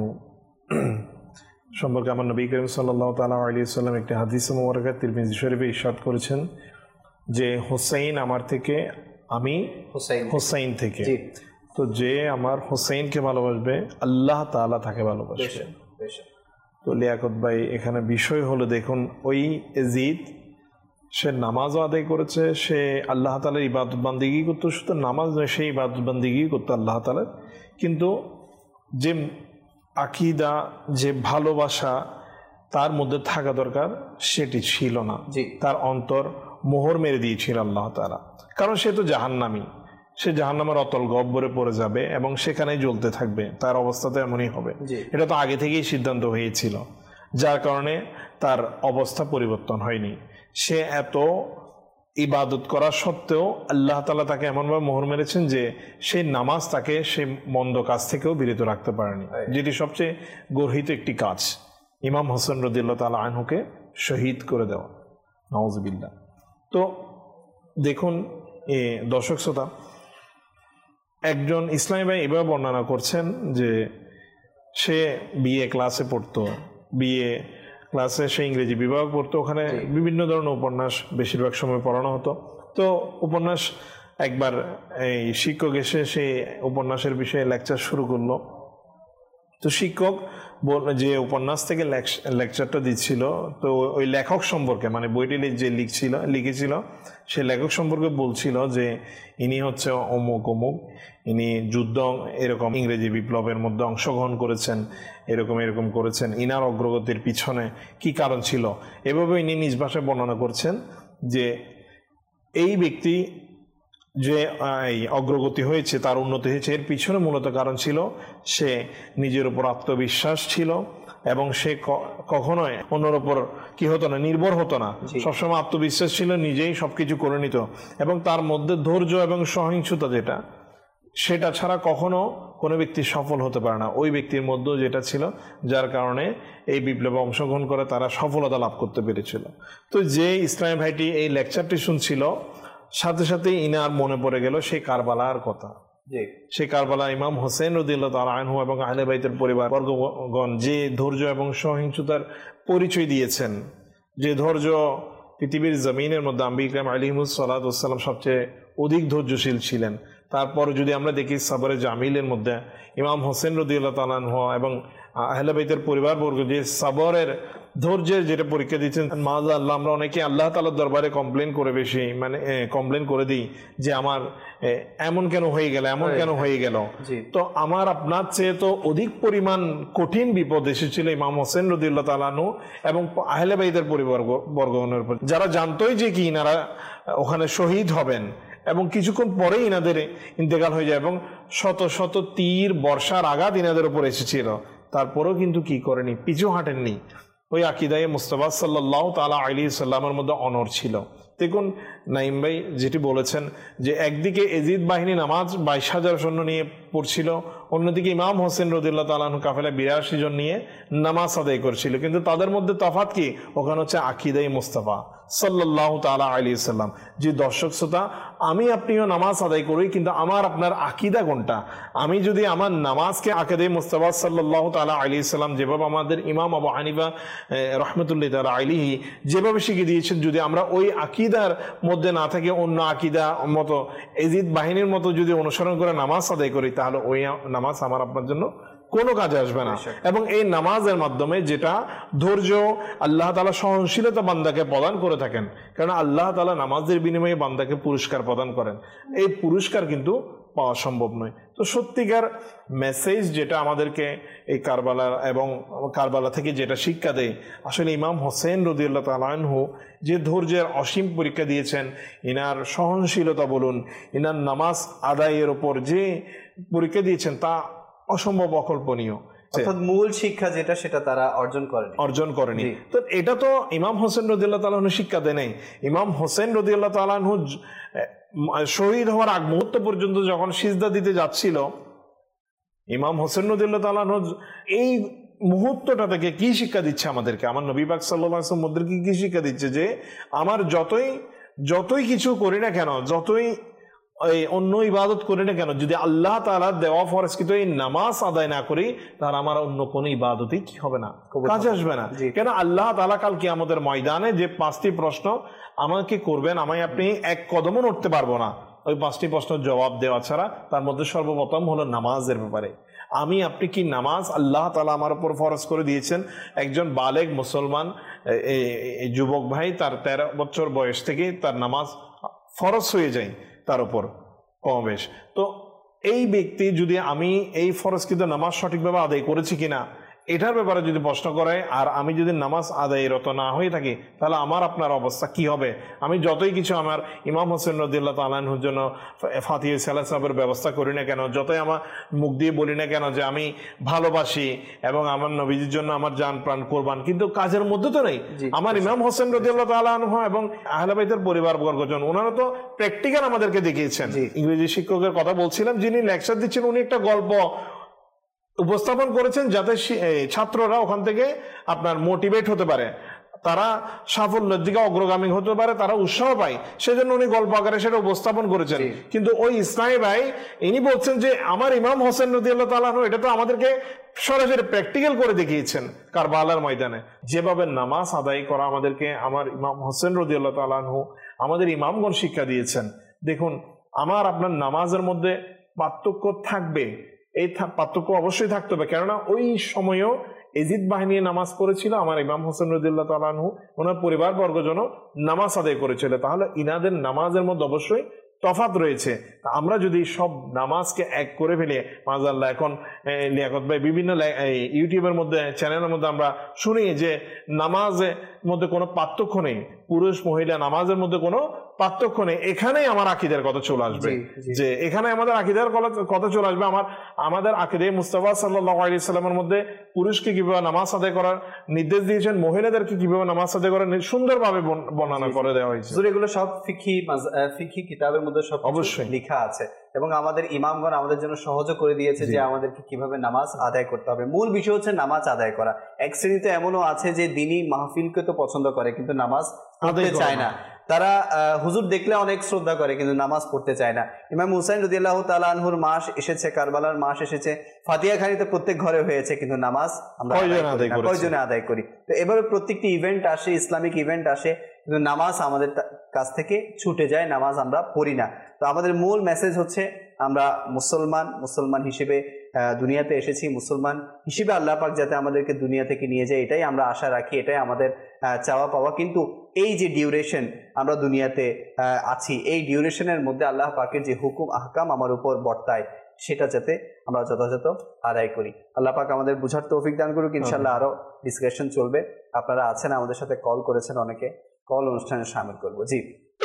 সম্পর্কে আমার নবী করিম সাল্লাল্লাহু তাআলা আলাইহি ওয়াসাল্লাম একটি হাদিস মুবারাকা তিরমিজি শরীফে ইরশাদ করেছেন যে হোসেন আমার থেকে, আমি হোসেন থেকে। তো যে আমার হোসেনকে ভালোবাসবে আল্লাহ তাআলা তাকে ভালোবাসবে। তো লিয়াকত ভাই, এখানে বিষয় হলো দেখুন, ওই ইয়াজিদ সে নামাজও আদায় করেছে, সে আল্লাহ তাআলার ইবাদত বান্দিগি করতো, শুধু নামাজ নয়, সেই ইবাদত বান্দিগি করতো আল্লাহ তাআলার, কিন্তু যে আকীদা, যে ভালোবাসা তার মধ্যে থাকা দরকার সেটি ছিল না। তার অন্তর মোহর মেরে দিয়েছিল আল্লাহ তাআলা, কারণ সে তো জাহান্নামী, সে জাহান্নামের অতল গহ্বরে পড়ে যাবে এবং সেখানেই জ্বলতে থাকবে, তার অবস্থা তো এমনই হবে। এটা তো আগে থেকেই সিদ্ধান্ত হয়েছিল, যার কারণে তার অবস্থা পরিবর্তন হয়নি। সে এত ইবাদত করা সত্ত্বেও আল্লাহ তাআলা তাকে এমনভাবে মোহর মেরেছেন যে সেই নামাজ তাকে সেই মন্দ কাজ থেকেও বিরত রাখতে পারেনি, যেটি সবচেয়ে গর্হিত একটি কাজ, ইমাম হোসেন রাদিয়াল্লাহু তাআলা আনহুকে শহীদ করে দেওয়া, নাউযুবিল্লাহ। তো দেখুন দর্শক শ্রোতা, একজন ইসলামী ভাই এভাবে বর্ণনা করছেন যে সে বিএ ক্লাসে পড়তো, বিএ ক্লাসে সে ইংরেজি বিভাগ পড়তো, ওখানে বিভিন্ন ধরনের উপন্যাস বেশিরভাগ সময় পড়ানো হতো। তো উপন্যাস একবার এই শিক্ষক এসে সেই উপন্যাসের বিষয়ে লেকচার শুরু করলো। তো শিক্ষক যে উপন্যাস থেকে লেকচারটা দিচ্ছিল, তো ওই লেখক সম্পর্কে, মানে বইটি যে লিখেছিল সে লেখক সম্পর্কে বলছিল যে ইনি হচ্ছে অমুক অমুক, ইনি যুদ্ধ এরকম ইংরেজি বিপ্লবের মধ্যে অংশগ্রহণ করেছেন, এরকম করেছেন, ইনার অগ্রগতির পিছনে কি কারণ ছিল, এভাবে ইনি নিজ ভাষায় বর্ণনা করছেন যে এই ব্যক্তি যে অগ্রগতি হয়েছে, তার উন্নতি হয়েছে, এর পিছনে মূলত কারণ ছিল সে নিজের উপর আত্মবিশ্বাস ছিল এবং সে কখনোই অন্যের উপর কি হতো না, নির্ভর হতো না, সবসময় আত্মবিশ্বাস ছিল, নিজেই সবকিছু করে নিত এবং তার মধ্যে ধৈর্য এবং সহিংসতা যেটা, সেটা ছাড়া কখনো কোনো ব্যক্তি সফল হতে পারে না। ওই ব্যক্তির মধ্যে যেটা ছিল, যার কারণে এই বিপ্লবে অংশগ্রহণ করে তারা সফলতা লাভ করতে পেরেছিল। তো যে ইসলামী ভাইটি এই লেকচারটি শুনছিল, সাথে সাথে ইনার মনে পড়ে গেল সেই কারবালার কথা। সেই কারবালা ইমাম হোসেন রাদিয়াল্লাহু তাআলা আনহু এবং আহলে বাইতের পরিবার বর্গগণ যে ধৈর্য এবং সহিংসতার পরিচয় দিয়েছেন, যে ধৈর্য পৃথিবীর জমিনের মধ্যে আম্বিয়া ইকরাম আলাইহিমুস সালাতু ওয়াস সালাম সবচেয়ে অধিক ধৈর্যশীল ছিলেন। তারপর যদি আমরা দেখি সাবরে জামিলের মধ্যে ইমাম হোসেন রাদিয়াল্লাহু তাআলা আনহু এবং আহলে বাইতের পরিবারবর্গ যে সাবরের ধৈর্যের যেটা পরীক্ষা দিচ্ছেন, মাআযাল্লাহ আমরা অনেকে আল্লাহ তাআলার দরবারে কমপ্লেন করে কমপ্লেন করে দিই যে আমার এমন কেন হয়ে গেল, এমন কেন হয়ে গেল। তো আমার আপনার চেয়ে তো অধিক পরিমাণ কঠিন বিপদ এসেছিল ইমাম হোসেন রাদিয়াল্লাহু তাআলা আনহু এবং আহলে বাইতের পরিবারবর্গগণের উপর, যারা জানতোই যে কি ইনারা ওখানে শহীদ হবেন এবং কিছুক্ষণ পরেই ইনাদের ইন্তেকাল হয়ে যায় এবং শত শত তীর বর্ষার আঘাত ইনাদের উপর এসেছিল, তারপরেও কিন্তু কি করেনি, পিছু হাঁটেননি। ওই আকীদায়ে মুস্তাফা সাল্লাল্লাহু তাআলা আলাইহি সাল্লামের মধ্যে অনড় ছিল। দেখুন নাইম ভাই যেটি বলেছেন যে একদিকে ইয়াজিদ বাহিনী নামাজ 22,000 সৈন্য নিয়ে পড়ছিল, অন্যদিকে ইমাম হোসেন রাদিয়াল্লাহু তাআলা আনহু কাফেলা 82 জন নিয়ে নামাজ আদায় করছিল, কিন্তু তাদের মধ্যে তফাৎ কি, ওখানে হচ্ছে আকীদায়ে মুস্তাফা সাল্লাল্লাহু তাআলা আলাইহি সাল্লাম। যে দর্শক শ্রোতা, আমি আপনিও নামাজ আদায় করি, কিন্তু আমার আপনার আকীদা কোনটা? আমি যদি আমার নামাজকে আকীদায়ে মুস্তাফা সাল্লাল্লাহু তাআলা আলাইহি সাল্লাম যেভাবে আমাদের ইমাম আবু হানিফা রাহমাতুল্লাহি তাআলা আলাইহি যেভাবে শিখিয়ে দিয়েছেন, যদি আমরা ওই আকীদার মধ্যে মধ্যে না থেকে অন্য আকীদা মতো এজিদ বাহিনীর মতো যদি অনুসরণ করে নামাজ আদায় করি, তাহলে ওই নামাজ আমার আপনার জন্য কোনো কাজে আসবে না। এবং এই নামাজের মাধ্যমে যেটা ধৈর্য, আল্লাহ তাআলা সহনশীলতা বান্দাকে প্রদান করে থাকেন, কারণ আল্লাহ তাআলা নামাজের বিনিময়ে বান্দাকে পুরস্কার প্রদান করেন, এই পুরস্কার কিন্তু পাওয়া সম্ভব নয়। তো সত্যিকার মেসেজ যেটা আমাদেরকে এই কারবালা এবং কারবালা থেকে যেটা শিক্ষা দেয়, আসলে ইমাম হোসেন রাদিয়াল্লাহু তাআলা আনহু যে ধৈর্যের অসীম পরীক্ষা দিয়েছেন, ইনার সহনশীলতা বলুন, ইনার নামাজ আদায়ের ওপর যে পরীক্ষা দিয়েছেন, তা অসম্ভব অকল্পনীয়। অর্থাৎ মূল শিক্ষা যেটা, সেটা তারা অর্জন করেনি। তো এটা তো ইমাম হোসেন রাদিয়াল্লাহু তাআলা আনহু শিক্ষা দেন নাই। ইমাম হোসেন রাদিয়াল্লাহু তাআলা আনহু শহীদ হওয়ার আগ মুহূর্ত পর্যন্ত যখন সিজদা দিতে যাচ্ছিল, ইমাম হোসেন রাদিয়াল্লাহু তাআলা আনহু এই মুহূর্তটা থেকে কি শিক্ষা দিচ্ছে আমাদেরকে? আমার নবী পাক সাল্লাল্লাহু আলাইহি ওয়াসাল্লাম আমাদেরকে কি শিক্ষা দিচ্ছে? যে আমার যতই কিছু করি না কেন, যতই অন্য ইবাদত করি না কেন, যদি আল্লাহ তাআলা দেওয়া ফরজকৃত এই নামাজ আদায় না করি, তাহলে আমার অন্য কোনো ইবাদতই কি হবে না, কাজে আসবে না। কেন আল্লাহ তাআলা কাল কিয়ামতের ময়দানে যে 5টি প্রশ্ন আমাকে করবেন, আমি আপনি এক কদমও নড়তে পারবো না ওই 5টি প্রশ্নের জবাব দেওয়া ছাড়া। তার মধ্যে সর্বপ্রথম হলো নামাজের ব্যাপারে। আমি আপনি কি নামাজ আল্লাহ তাআলা আমার উপর ফরজ করে দিয়েছেন? একজন বালেগ মুসলমান যুবক ভাই, তার 13 বছর বয়স থেকে তার নামাজ ফরজ হয়ে যায় তার উপর কমবেশ। তো এই ব্যক্তি যদি আমি এই ফরজকৃত নামাজ সঠিকভাবে আদায় করেছি কিনা এটার ব্যাপারে যদি প্রশ্ন করে, আর আমি যদি নামাজ আদায়রত না হয়ে থাকি, তাহলে আমার আপনার অবস্থা কি হবে? আমি যতই কিছু আমার ইমাম হোসেন রাদিয়াল্লাহু তাআলা আনহুর জন্য ফাতিহা সালাতের ব্যবস্থা করি না কেন, যতই আমার মুখ দিয়ে বলি না কেন যে আমি ভালোবাসি এবং আমার নবীজির জন্য আমার জান প্রাণ কোরবান, কিন্তু কাজের মধ্যে তো নেই। আমার ইমাম হোসেন রাদিয়াল্লাহু তাআলা আনহু এবং আহলে বাইতের পরিবারবর্গজন, ওনারা তো প্র্যাকটিক্যাল আমাদেরকে দেখিয়েছেন। ইংরেজি শিক্ষকের কথা বলছিলাম, যিনি লেকচার দিচ্ছেন, উনি একটা গল্প উপস্থাপন করেছেন যাতে ছাত্ররা ওখান থেকে আপনার মোটিভেট হতে পারে, তারা সাফল্যের দিকে অগ্রগামী হতে পারে, তারা উৎসাহ পায়, সেজন্য উনি গল্প আকারে সেটা উপস্থাপন করেছেন। কিন্তু ওই ইসলামী ভাই ইনি বলছেন যে আমার ইমাম হোসেন রাদিয়াল্লাহু তাআলা আনহু এটা তো আমাদেরকে সরাসরি প্র্যাকটিক্যাল করে দেখিয়েছেন কারবালার ময়দানে। যেভাবে নামাজ আদায় করা আমাদেরকে আমার ইমাম হোসেন রাদিয়াল্লাহু তাআলা আনহু আমাদের ইমামগণ শিক্ষা দিয়েছেন। দেখুন, আমার আপনার নামাজের মধ্যে পার্থক্য থাকবে, এই পার্থক্য অবশ্যই থাকতে হবে, কেননা ওই সময়ও এজিদ বাহিনী নামাজ পড়েছিল, আমার ইমাম হোসেন রাদিয়াল্লাহু তাআলা আনহু ওনার পরিবারবর্গজন নামাজ আদায় করেছিল, তাহলে ইনাদের নামাজের মধ্যে অবশ্যই তফাৎ রয়েছে। আমরা যদি সব নামাজকে এক করে ফেলি, মাশাআল্লাহ এখন লিয়াকত ভাই বিভিন্ন ইউটিউবের মধ্যে চ্যানেলের মধ্যে আমরা শুনি যে নামাজের মধ্যে কোনো পার্থক্য নেই, পুরুষ মহিলা নামাজের মধ্যে কোনো পার্থক্য নেই। এখানেই আমার আকীদার কথা চলে আসবে, যে এখানে আমাদের আকীদার কথা চলে আসবে। আমাদের আকীদায়ে মুস্তাফা সাল্লাল্লাহু আলাইহি ওয়াসাল্লামের মধ্যে পুরুষকে কিভাবে নামাজ আদায় করার নির্দেশ দিয়েছেন, মহিলাদেরকে কিভাবে নামাজ আদায় করার সুন্দরভাবে বর্ণনা করে দেওয়া হয়েছে। এগুলো সব ফিকহি কিতাবের মধ্যে সব অবশ্যই লেখা আছে, এবং আমাদের ইমামগণ আমাদের জন্য সহজ করে দিয়েছে যে আমাদেরকে কিভাবে নামাজ আদায় করতে হবে। মূল বিষয় হচ্ছে নামাজ আদায় করা। এক শ্রেণীতে এমনও আছে যে দিনী মাহফিলকে তো পছন্দ করে কিন্তু নামাজ পড়তে চায় না। তারা হুজুর দেখলে অনেক শ্রদ্ধা করে কিন্তু নামাজ পড়তে চায় না। ইমাম হুসাইন রাদিয়াল্লাহু তাআলা আনহুর মাস এসেছে, কারবালার মাস এসেছে, ফাতিহা খানিতে প্রত্যেক ঘরে হয়েছে, কিন্তু নামাজ আমরা কয়জনে আদায় করি? তো এবারে প্রত্যেকটি ইভেন্ট আসে, ইসলামিক ইভেন্ট আসে, কিন্তু নামাজ আমাদের কাছ থেকে ছুটে যায়, নামাজ আমরা পড়ি না। তো আমাদের মূল মেসেজ হচ্ছে আমরা মুসলমান হিসেবে দুনিয়াতে এসেছি, মুসলমান হিসেবে আল্লাহ পাক যাতে আমাদেরকে দুনিয়া থেকে নিয়ে যায় এটাই আমরা আশা রাখি, এটাই আমাদের চাওয়া পাওয়া। কিন্তু এই যে ডিউরেশন আমরা দুনিয়াতে আছি, এই ডিউরেশনের মধ্যে আল্লাহ পাকের যে হুকুম আহকাম আমার উপর বর্তায় সেটা যাতে আমরা যথাযথ আদায় করি। আল্লাহ পাক আমাদের বুঝার তৌফিক দান করুক। ইনশাআল্লাহ আরো ডিসকাশন চলবে। আপনারা আছেন, আমাদের সাথে কল করেছেন, অনেকে কল অনুষ্ঠানে শামিল করবো। জি,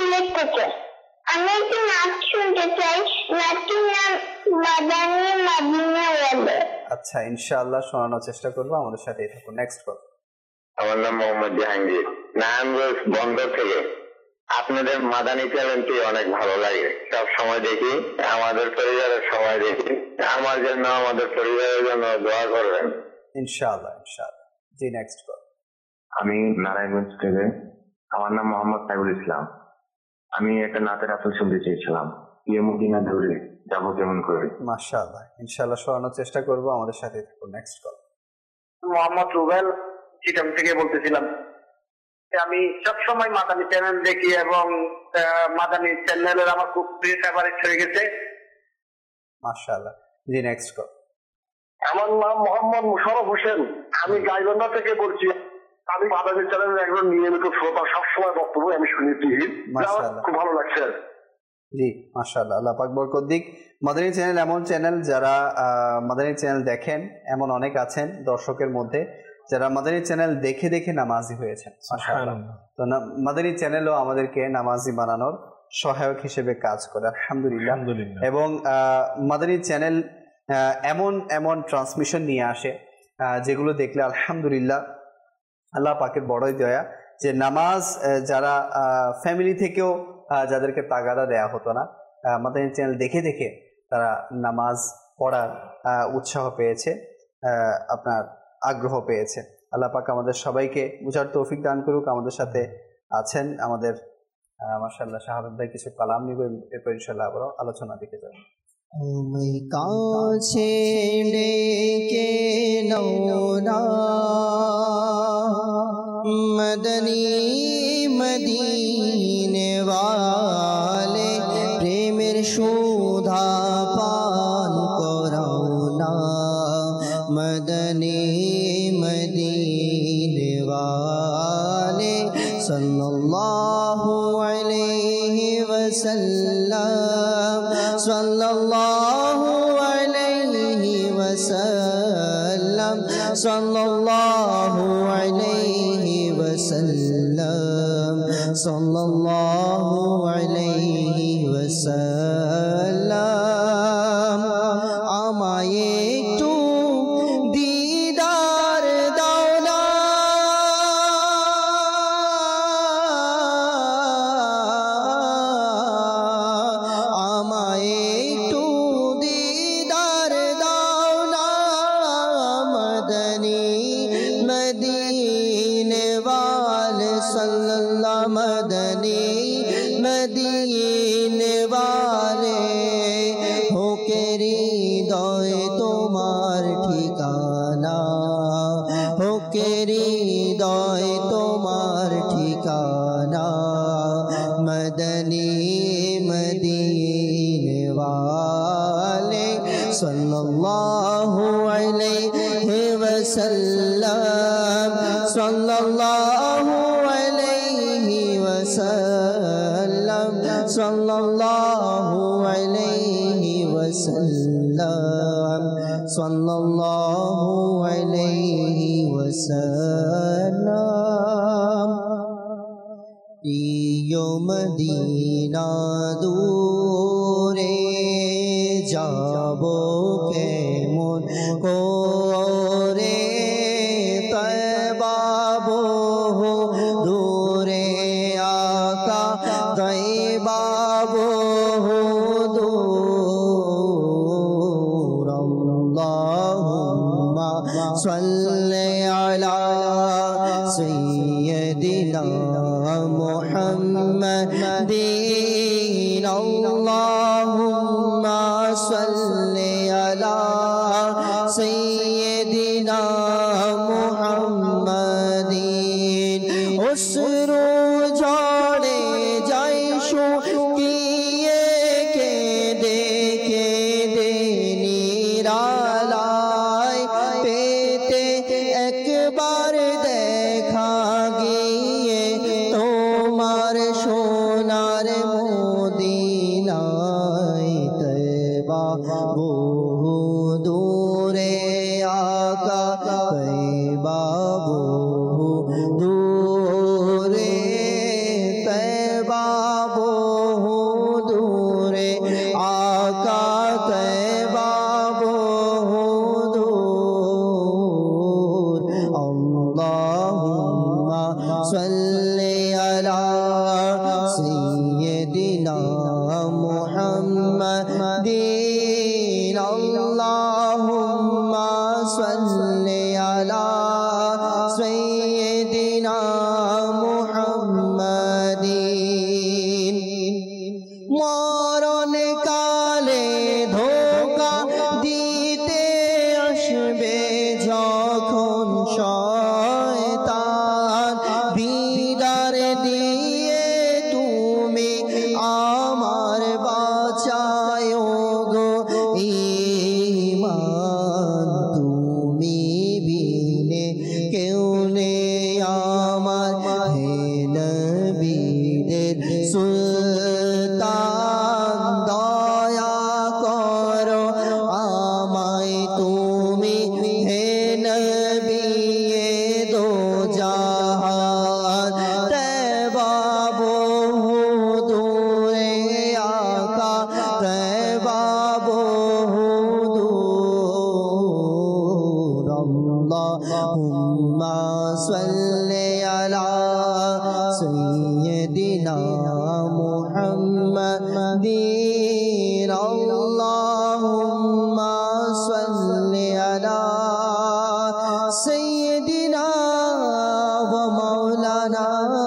আমি একটু নাচ শুনতে চাই, নাচটির নাম মাদানী মাদিনা ওয়ালে। আচ্ছা, ইনশাআল্লাহ শোনানোর চেষ্টা করবো, আমাদের সাথে থাকুন। Next call. আমার নাম মোহাম্মদ জাহাঙ্গীর, নারায়ণগঞ্জ বন্দর থেকে। আপনাদের মাদানী চ্যানেলটি অনেক ভালো লাগে, সব সময় দেখি, আমাদের পরিবারের সবাই দেখি। আমার জন্য, আমাদের পরিবারের জন্য দোয়া করবেন ইনশাআল্লাহ। জি, নেক্সট কল। আমি নারায়ণগঞ্জ থেকে, আমার নাম মোহাম্মদ সাইফুল ইসলাম। আমি একটা নাতের আসল শুনতে চেয়েছিলাম, মদিনা দৌড়ে যাবো কেমন করে। মাশাআল্লাহ, ইনশাআল্লাহ শোনানোর চেষ্টা করবো, আমাদের সাথে থাকুন। Next call. মোহাম্মদ রুবেল, চিটাং থেকে বলতেছিলাম। আমি সবসময় মাদানী চ্যানেল দেখি এবং মাদানী চ্যানেলের আমার খুব প্রিয় ফেভারিট হয়ে গেছে। মাশাআল্লাহ। জি, নেক্সট কল। আমার নাম মোহাম্মদ মুশারফ হোসেন, আমি গাইবান্ধা থেকে বলছি। আমি মাদানী চ্যানেলের একজন নিয়মিত শ্রোতা, সবসময় বক্তব্য আমি শুনেছি, খুব ভালো লাগছে। জি, মাশাআল্লাহ, আল্লাহ পাক বরকত দিক। মাদানী চ্যানেল এমন চ্যানেল, যারা মাদানী চ্যানেল দেখেন এমন অনেক আছেন দর্শকের মধ্যে যারা মাদানী চ্যানেল দেখে দেখে নামাজি হয়েছেন। মাশাআল্লাহ। তো মাদানী চ্যানেলও আমাদেরকে নামাজি বানানোর সহায়ক হিসেবে কাজ করে, আলহামদুলিল্লাহ। এবং মাদানী চ্যানেল এমন এমন ট্রান্সমিশন নিয়ে আসে যেগুলো দেখলে আলহামদুলিল্লাহ আল্লাহ পাকের বড়ই দয়া, যে নামাজ যারা ফ্যামিলি থেকেও যাদেরকে তাগাদা দেয়া হতো না, মাদানী চ্যানেল দেখে দেখে তারা নামাজ পড়ার উৎসাহ পেয়েছে, আপনার আগ্রহ পেয়েছে। আল্লাহ পাক আমাদের সবাইকে বুঝার তৌফিক দান করুক। আমাদের সাথে আছেন আমাদের মাশাআল্লাহ শাহাদাত ভাই, কিছু কালাম নিব, এরপর ইনশাআল্লাহ আবার আলোচনা দিকে যাব। তুমি কাছে ডেকে নৌনা মদনী মদিনে ওয়ালে, প্রেমের সুধা পান করাও না মদনী মদিনে ওয়ালে, সাল্লাল্লাহু আলাইহি ওয়াসাল্লাম, সাল্লাল্লাহু আলাইহি ওয়াসাল্লাম, সাল্লাল্লাহু আলাইহি ওয়াসাল্লাম, সাল্লাল্লাহু আলাইহি ওয়াসাল্লাম। আমায় একটু দিদার দাও না, আমায় একটু দিদার দাও না মদনী মদিনে ওয়ালে, সাল্লাল্লাহু মদনী মদিনে ওয়ালে, হোকেরি হৃদয় তোমার ঠিকানা, হোকেরি হৃদয় তোমার ঠিকানা মদনী মদিনে ওয়ালে, সাল্লাল্লাহু আলাইহি ওয়াসাল্লাম, সাল্লাল্লাহু আলাইহি ওয়াসাল্লাম, সাল্লাল্লাহু আলাইহি ওয়াসাল্লাম, সাল্লাল্লাহু আলাইহি ওয়াসাল্লাম। প্রিয় মদিনা দূরে যাব কেমন করে, তয়বা বহু দূরে আকা, তয়বা বহু দূর। আল্লাহুম্মা সাল্লি আলা সাইয়্যিদিনা মুহাম্মাদিন, আল্লাহুম্মা সাল্লি আলা সাইয়্যিদিনা মুহাম্মাদিন। অশ্রু ঝরে যায় শুকিয়ে কেঁদে কেঁদে নিরালায়, পেতে একবার দেখা গিয়ে তোমার সোনার মদিনায়, তয়বা বহু দূরে আকা, তয়বা বহু দূরে, তয়বা বহু দূরে আকা, তয়বা বহু দূর। আল্লাহুম্মা সাল্লি আলা সাইয়্যিদিনা মুহাম্মাদিন, আল্লাহুম্মা সাল্লি আলা সাইয়্যিদিনা মুহাম্মাদিন। মরণ কালে ধোঁকা দিতে আসবে যখন শয়তান, বিদায় সাল্লি আলা সাইয়্যিদিনা মুহাম্মাদিন আল্লাহুম্মা সাল্লি আলা সাইয়্যিদিনা ওয়া মাওলানা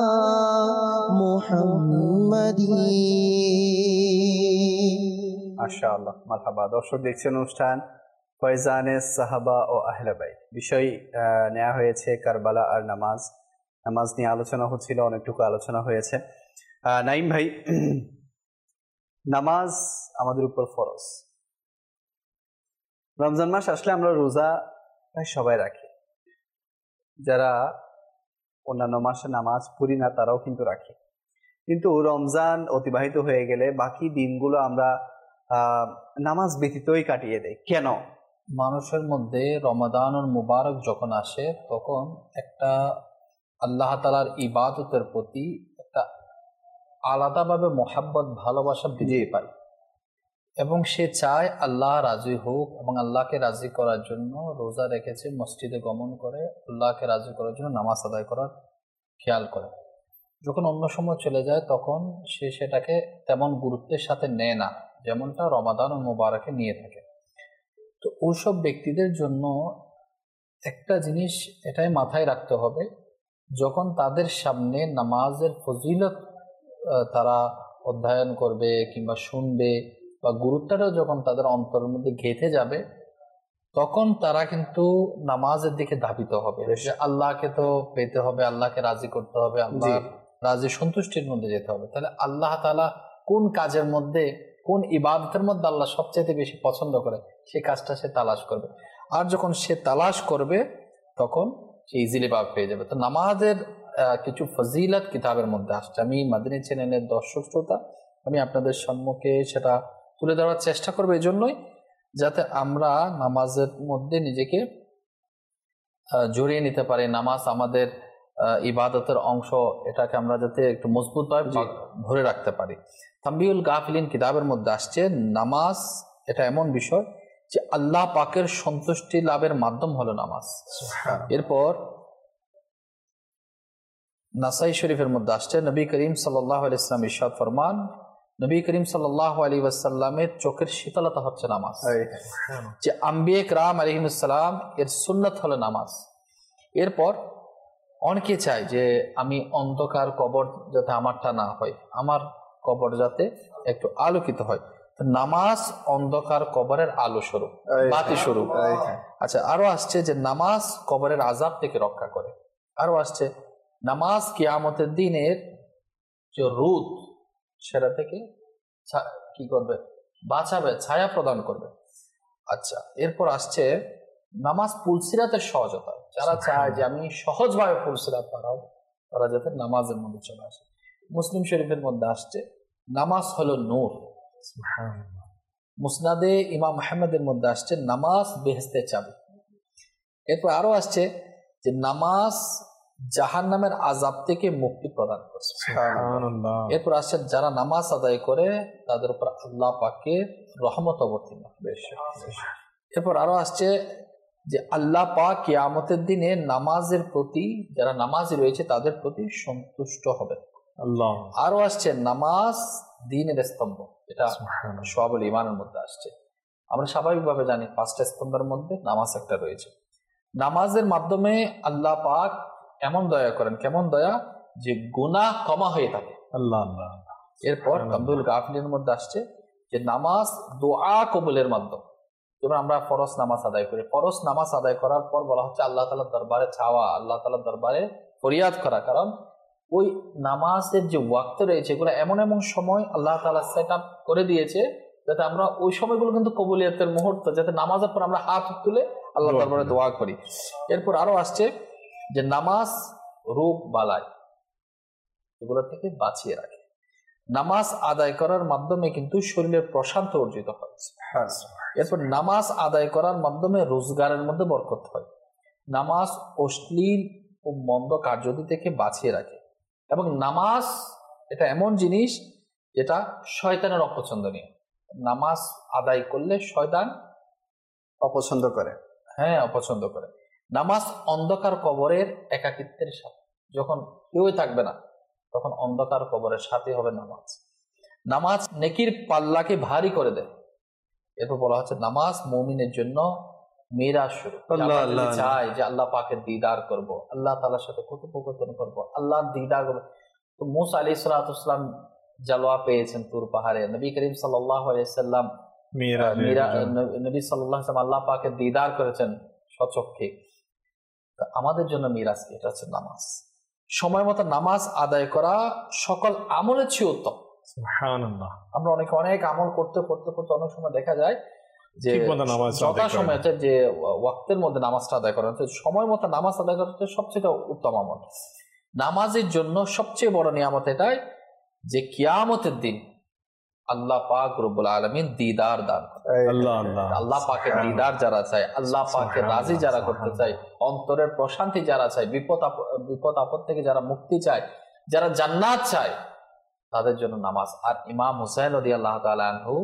মুহাম্মাদিন। মাশাআল্লাহ, মারহাবা। দর্শক দেখছেন অনুষ্ঠান ফয়জানে সাহাবা ও আহলে বাইত। বিষয় নেওয়া হয়েছে কারবালা আর নামাজ। নামাজ নিয়ে আলোচনা হচ্ছিল, অনেকটুকু আলোচনা হয়েছে। নাইম ভাই, নামাজ আমাদের উপর ফরজ। রমজান মাস আসলে আমরা রোজা প্রায় সবাই রাখি, যারা অন্যান্য মাসে নামাজ পড়ি না তারাও কিন্তু রাখি। কিন্তু রমজান অতিবাহিত হয়ে গেলে বাকি দিনগুলো আমরা নামাজ ব্যতীতই কাটিয়ে দেয়। কেন? মানুষের মধ্যে রমাদানুল মুবারক যখন আসে তখন একটা আল্লাহ তাআলার ইবাদতের প্রতি একটা আলাদাভাবে মোহাব্বত, ভালোবাসা বৃদ্ধি পায় এবং সে চায় আল্লাহ রাজি হোক এবং আল্লাহকে রাজি করার জন্য রোজা রেখেছে, মসজিদে গমন করে আল্লাহকে রাজি করার জন্য নামাজ আদায় করার খেয়াল করে। যখন অন্য সময় চলে যায় তখন সে সেটাকে তেমন গুরুত্বের সাথে নেয় না, যেমনটা রমাদানুল মুবারকে নিয়ে থাকে। তো ওইসব ব্যক্তিদের জন্য একটা জিনিস এটাই মাথায় রাখতে হবে, যখন তাদের সামনে নামাজের ফজিলত তারা অধ্যয়ন করবে কিংবা শুনবে বা গুরুত্বটা যখন তাদের অন্তরের মধ্যে গেঁথে যাবে, তখন তারা কিন্তু নামাজের দিকে ধাবিত হবে যে আল্লাহকে তো পেতে হবে, আল্লাহকে রাজি করতে হবে, আল্লাহ রাজি সন্তুষ্টির মধ্যে যেতে হবে। তাহলে আল্লাহ তাআলা কোন কাজের মধ্যে, কোন ইবাদতের মধ্যে আল্লাহ সবচেয়ে বেশি পছন্দ করে সেই কাজটা সে তালাশ করবে। আর যখন সে তালাশ করবে তখন সে ইজিলি পেয়ে যাবে। তো নামাজের কিছু ফজিলত কিতাবের মধ্যে আসছে। আমি মাদিনী চ্যানেলের দর্শক শ্রোতা, আমি আপনাদের সম্মুখে সেটা তুলে ধরার চেষ্টা করবো এই জন্যই যাতে আমরা নামাজের মধ্যে নিজেকে জড়িয়ে নিতে পারি। নামাজ আমাদের ইবাদতের অংশ, এটাকে আমরা যাতে একটু মজবুতভাবে ধরে রাখতে পারি। তাম্বিউল গাফিলিন কিতাবের মধ্যে আসছে নামাজ এটা এমন বিষয় যে আল্লাহ পাকের সন্তুষ্টি লাভের মাধ্যম হলো নামাজ। এরপর নাসাই শরীফের মধ্যে আসছে নবী করিম সাল্লাল্লাহু আলাইহি ওয়াসাল্লাম ইরশাদ ফরমান, নবী করিম সাল্লাল্লাহু আলাইহি ওয়াসাল্লামের চোখের শীতলতা হচ্ছে নামাজ। যে আম্বিয়া কিরাম আলাইহিস সালাম এর সুন্নাত হলো নামাজ। এরপর অনেকে চায় যে আমি অন্ধকার কবর যাতে আমারটা না হয়, আমার কবর যাতে একটু আলোকিত হয়। নামাজ অন্ধকার কবরের আলো স্বরূপ, বাতি স্বরূপ। আচ্ছা, আরো আসছে যে নামাজ কবরের আযাব থেকে রক্ষা করে। আরো আসছে নামাজ কিয়ামতের দিনের যে রোদ সেটা থেকে কি করবে, বাঁচাবে, ছায়া প্রদান করবে। আচ্ছা, এরপর আসছে নামাজ পুলসিরাতের সহজতা। যারা চায় যে আমি সহজভাবে পুলসিরাত পারাও, তারা যাতে নামাজের মধ্যে চলে আসে। মুসলিম শরীফের মধ্যে আসছে নামাজ হলো নূর। মুসনাদে ইমাম আহমদের মধ্যে আসছে নামাজ বেহেশতের চাবি। এরপর আরো আসছে যে নামাজ জাহান্নামের আযাব থেকে মুক্তি প্রদান করছে। এরপর আসছে যারা নামাজ আদায় করে তাদের উপর আল্লাহ পাকের রহমত অবতীর্ণ হবে। এরপর আরো আসছে যে আল্লাহ পাক কিয়ামতের দিনে নামাজের প্রতি, যারা নামাজি রয়েছে তাদের প্রতি সন্তুষ্ট হবে। আরো আসছে নামাজ দ্বীনের স্তম্ভ, এটা শুআবুল ঈমানের মধ্যে আসছে। আমরা স্বাভাবিকভাবে জানি 5টা স্তম্ভের মধ্যে নামাজ একটা রয়েছে। নামাজের মাধ্যমে আল্লাহ পাক এমন দয়া করেন, কেমন দয়া, যে গুনাহ ক্ষমা হয়ে থাকে। এরপর তাম্বিউল গাফিলিনের মধ্যে আসছে যে নামাজ দোয়া কবুলের মাধ্যম। যেমন আমরা ফরজ নামাজ আদায় করি, ফরজ নামাজ আদায় করার পর বলা হচ্ছে আল্লাহ তাআলার দরবারে চাওয়া, আল্লাহ তাআলার দরবারে ফরিয়াদ করা। কারণ ওই নামাজের যে ওয়াক্ত রয়েছে এগুলো এমন এমন সময় আল্লাহ তাআলা সেট আপ করে দিয়েছে যাতে আমরা ওই সময়গুলো কিন্তু কবুলিয়তের মুহূর্ত, যাতে নামাজের পর আমরা হাত তুলে আল্লাহ দরবারে দোয়া করি। এরপর আরো আসছে যে নামাজ রোগ বালাই এগুলো থেকে বাঁচিয়ে রাখে। নামাজ আদায় করার মাধ্যমে কিন্তু শরীরের প্রশান্তি অর্জিত হয়। এরপর নামাজ আদায় করার মাধ্যমে রোজগারের মধ্যে বরকত হয়। নামাজ অশ্লীল ও মন্দ কার্যদি থেকে বাঁচিয়ে রাখে এবং নামাজ এটা এমন জিনিস যেটা শয়তানের অপছন্দনীয়। নামাজ আদায় করলে শয়তান অপছন্দ করে, হ্যাঁ অপছন্দ করে। নামাজ অন্ধকার কবরের একাকিত্বের সাথে, যখন কেউই থাকবে না তখন অন্ধকার কবরের সাথে হবে নামাজ। নামাজ নেকির পাল্লাকে ভারী করে দেয়। এরপর বলা হচ্ছে নামাজ মুমিনের জন্য মিরাজ শুরু। চাই যে আল্লাহ পাকের দিদার করব, আল্লাহ তাআলার সাথে কথোপকথন করব, আল্লাহর দিদার করব। তো মুসা আলাইহিস সালাম জালওয়া পেয়েছেন তুর পাহাড়ে, নবী করিম সাল্লাল্লাহু আলাইহি সাল্লাম নবী সাল্লাল্লাহু আলাইহি সাল্লাম আল্লাহ পাকের দিদার করেছেন সচক্ষে। আমাদের জন্য মিরাজ কি? এটা হচ্ছে নামাজ। সময় মতো নামাজ আদায় করা সকল আমলের চেয়ে উত্তম। সুবহানাল্লাহ। আমরা অনেক আমল করতে অনেক সময় দেখা যায় যে যথাসময়ে যে ওয়াক্তের মধ্যে নামাজটা আদায় করা, সময় মতো নামাজ আদায় করা হচ্ছে সবচেয়ে উত্তম আমল। নামাজের জন্য সবচেয়ে বড় নিয়ামত এটাই যে কিয়ামতের দিন আল্লাহ পাক রব্বুল আলামিন দিদার দান। আল্লাহ পাকের দিদার যারা চায়, আল্লাহ পাকের রাজি যারা করতে চায়, অন্তরের প্রশান্তি যারা চায়, বিপদ আপদ থেকে যারা মুক্তি চায়, যারা জান্নাত চায়, তাদের জন্য নামাজ। আর ইমাম হুসাইন রাদিয়াল্লাহু তাআলা আনহু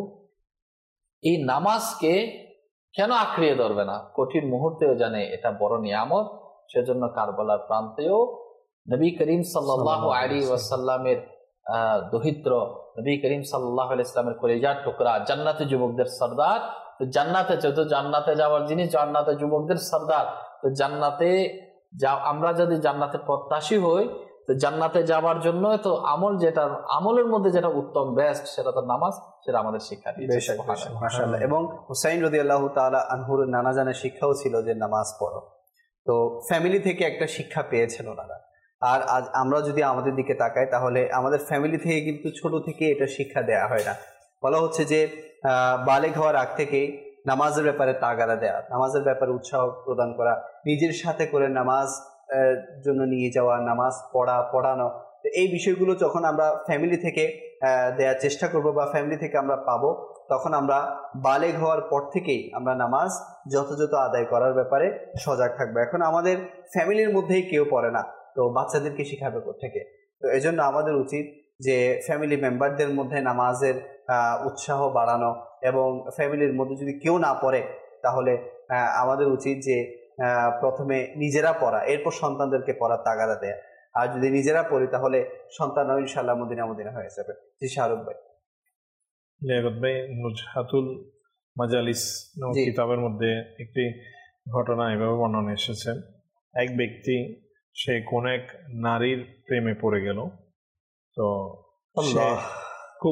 এই নামাজকে কেন আঁকড়িয়ে ধরবে না? কঠিন মুহূর্তেও জানে এটা বড় নিয়ামত। সেজন্য কারবালার প্রান্তেও নবী করিম সাল্লাল্লাহু আলাইহি ওয়াসাল্লামের দহিত্র, নবী করিম সাল্লাল্লাহু আলাইহি ওয়াসাল্লামের কলিজার টুকরা, জান্নাতে যুবকদের সরদার। তো জান্নাতে যাওয়ার জিনিস, জান্নাতে যুবকদের সরদার। তো জান্নাতে আমরা যদি জান্নাতের প্রত্যাশী হই, তো জান্নাতে যাওয়ার জন্য তো আমলের মধ্যে যেটা উত্তম বেস্ট, সেটা তো নামাজ। সেটা আমাদের শিক্ষা দিয়েছে মাশাআল্লাহ। এবং হুসাইন রাদিয়াল্লাহু তাআলা আনহুর নানা জানের শিক্ষাও ছিল যে নামাজ পড়ো। তো ফ্যামিলি থেকে একটা শিক্ষা পেয়েছেন ওনারা। আর আজ আমরা যদি আমাদের দিকে তাকাই, তাহলে আমাদের ফ্যামিলি থেকে কিন্তু ছোট থেকে এটা শিক্ষা দেয়া হয় না। বলা হচ্ছে যে বালেগ হওয়ার আগ থেকেই নামাজের ব্যাপারে তাগাদা দেওয়া, নামাজের ব্যাপারে উৎসাহ প্রদান করা, নিজের সাথে করে নামাজ জন্য নিয়ে যাওয়া, নামাজ পড়ানো। এই বিষয়গুলো যখন আমরা ফ্যামিলি থেকে দেওয়ার চেষ্টা করব বা ফ্যামিলি থেকে আমরা পাবো, তখন আমরা বালেগ হওয়ার পর থেকেই আমরা নামাজ যথাযথ আদায় করার ব্যাপারে সজাগ থাকবো। এখন আমাদের ফ্যামিলির মধ্যেই কেউ পড়ে না, তো বাচ্চাদেরকে শিখাবে কোত্থেকে? তো এই জন্য আমাদের উচিত যে ফ্যামিলি মেম্বারদের মধ্যে নামাজের উৎসাহ বাড়ানো, এবং ফ্যামিলির মধ্যে যদি কেউ না পড়ে, তাহলে আমাদের উচিত যে প্রথমে নিজেরা পড়া, এরপর সন্তানদেরকে পড়ার তাগাদা দেয়া। আর যদি নিজেরা পড়ি, তাহলে সন্তানও ইনশাআল্লাহ মদিনা হয়ে যাবে। জি শাহরুখ ভাই। লিয়াকত ভাই, নুজহাতুল মাজালিস কিতাবের মধ্যে একটি ঘটনা এভাবে বর্ণনা এসেছে। এক ব্যক্তি, সে কোন এক নারীর প্রেমে পড়ে গেল। তো সে খুব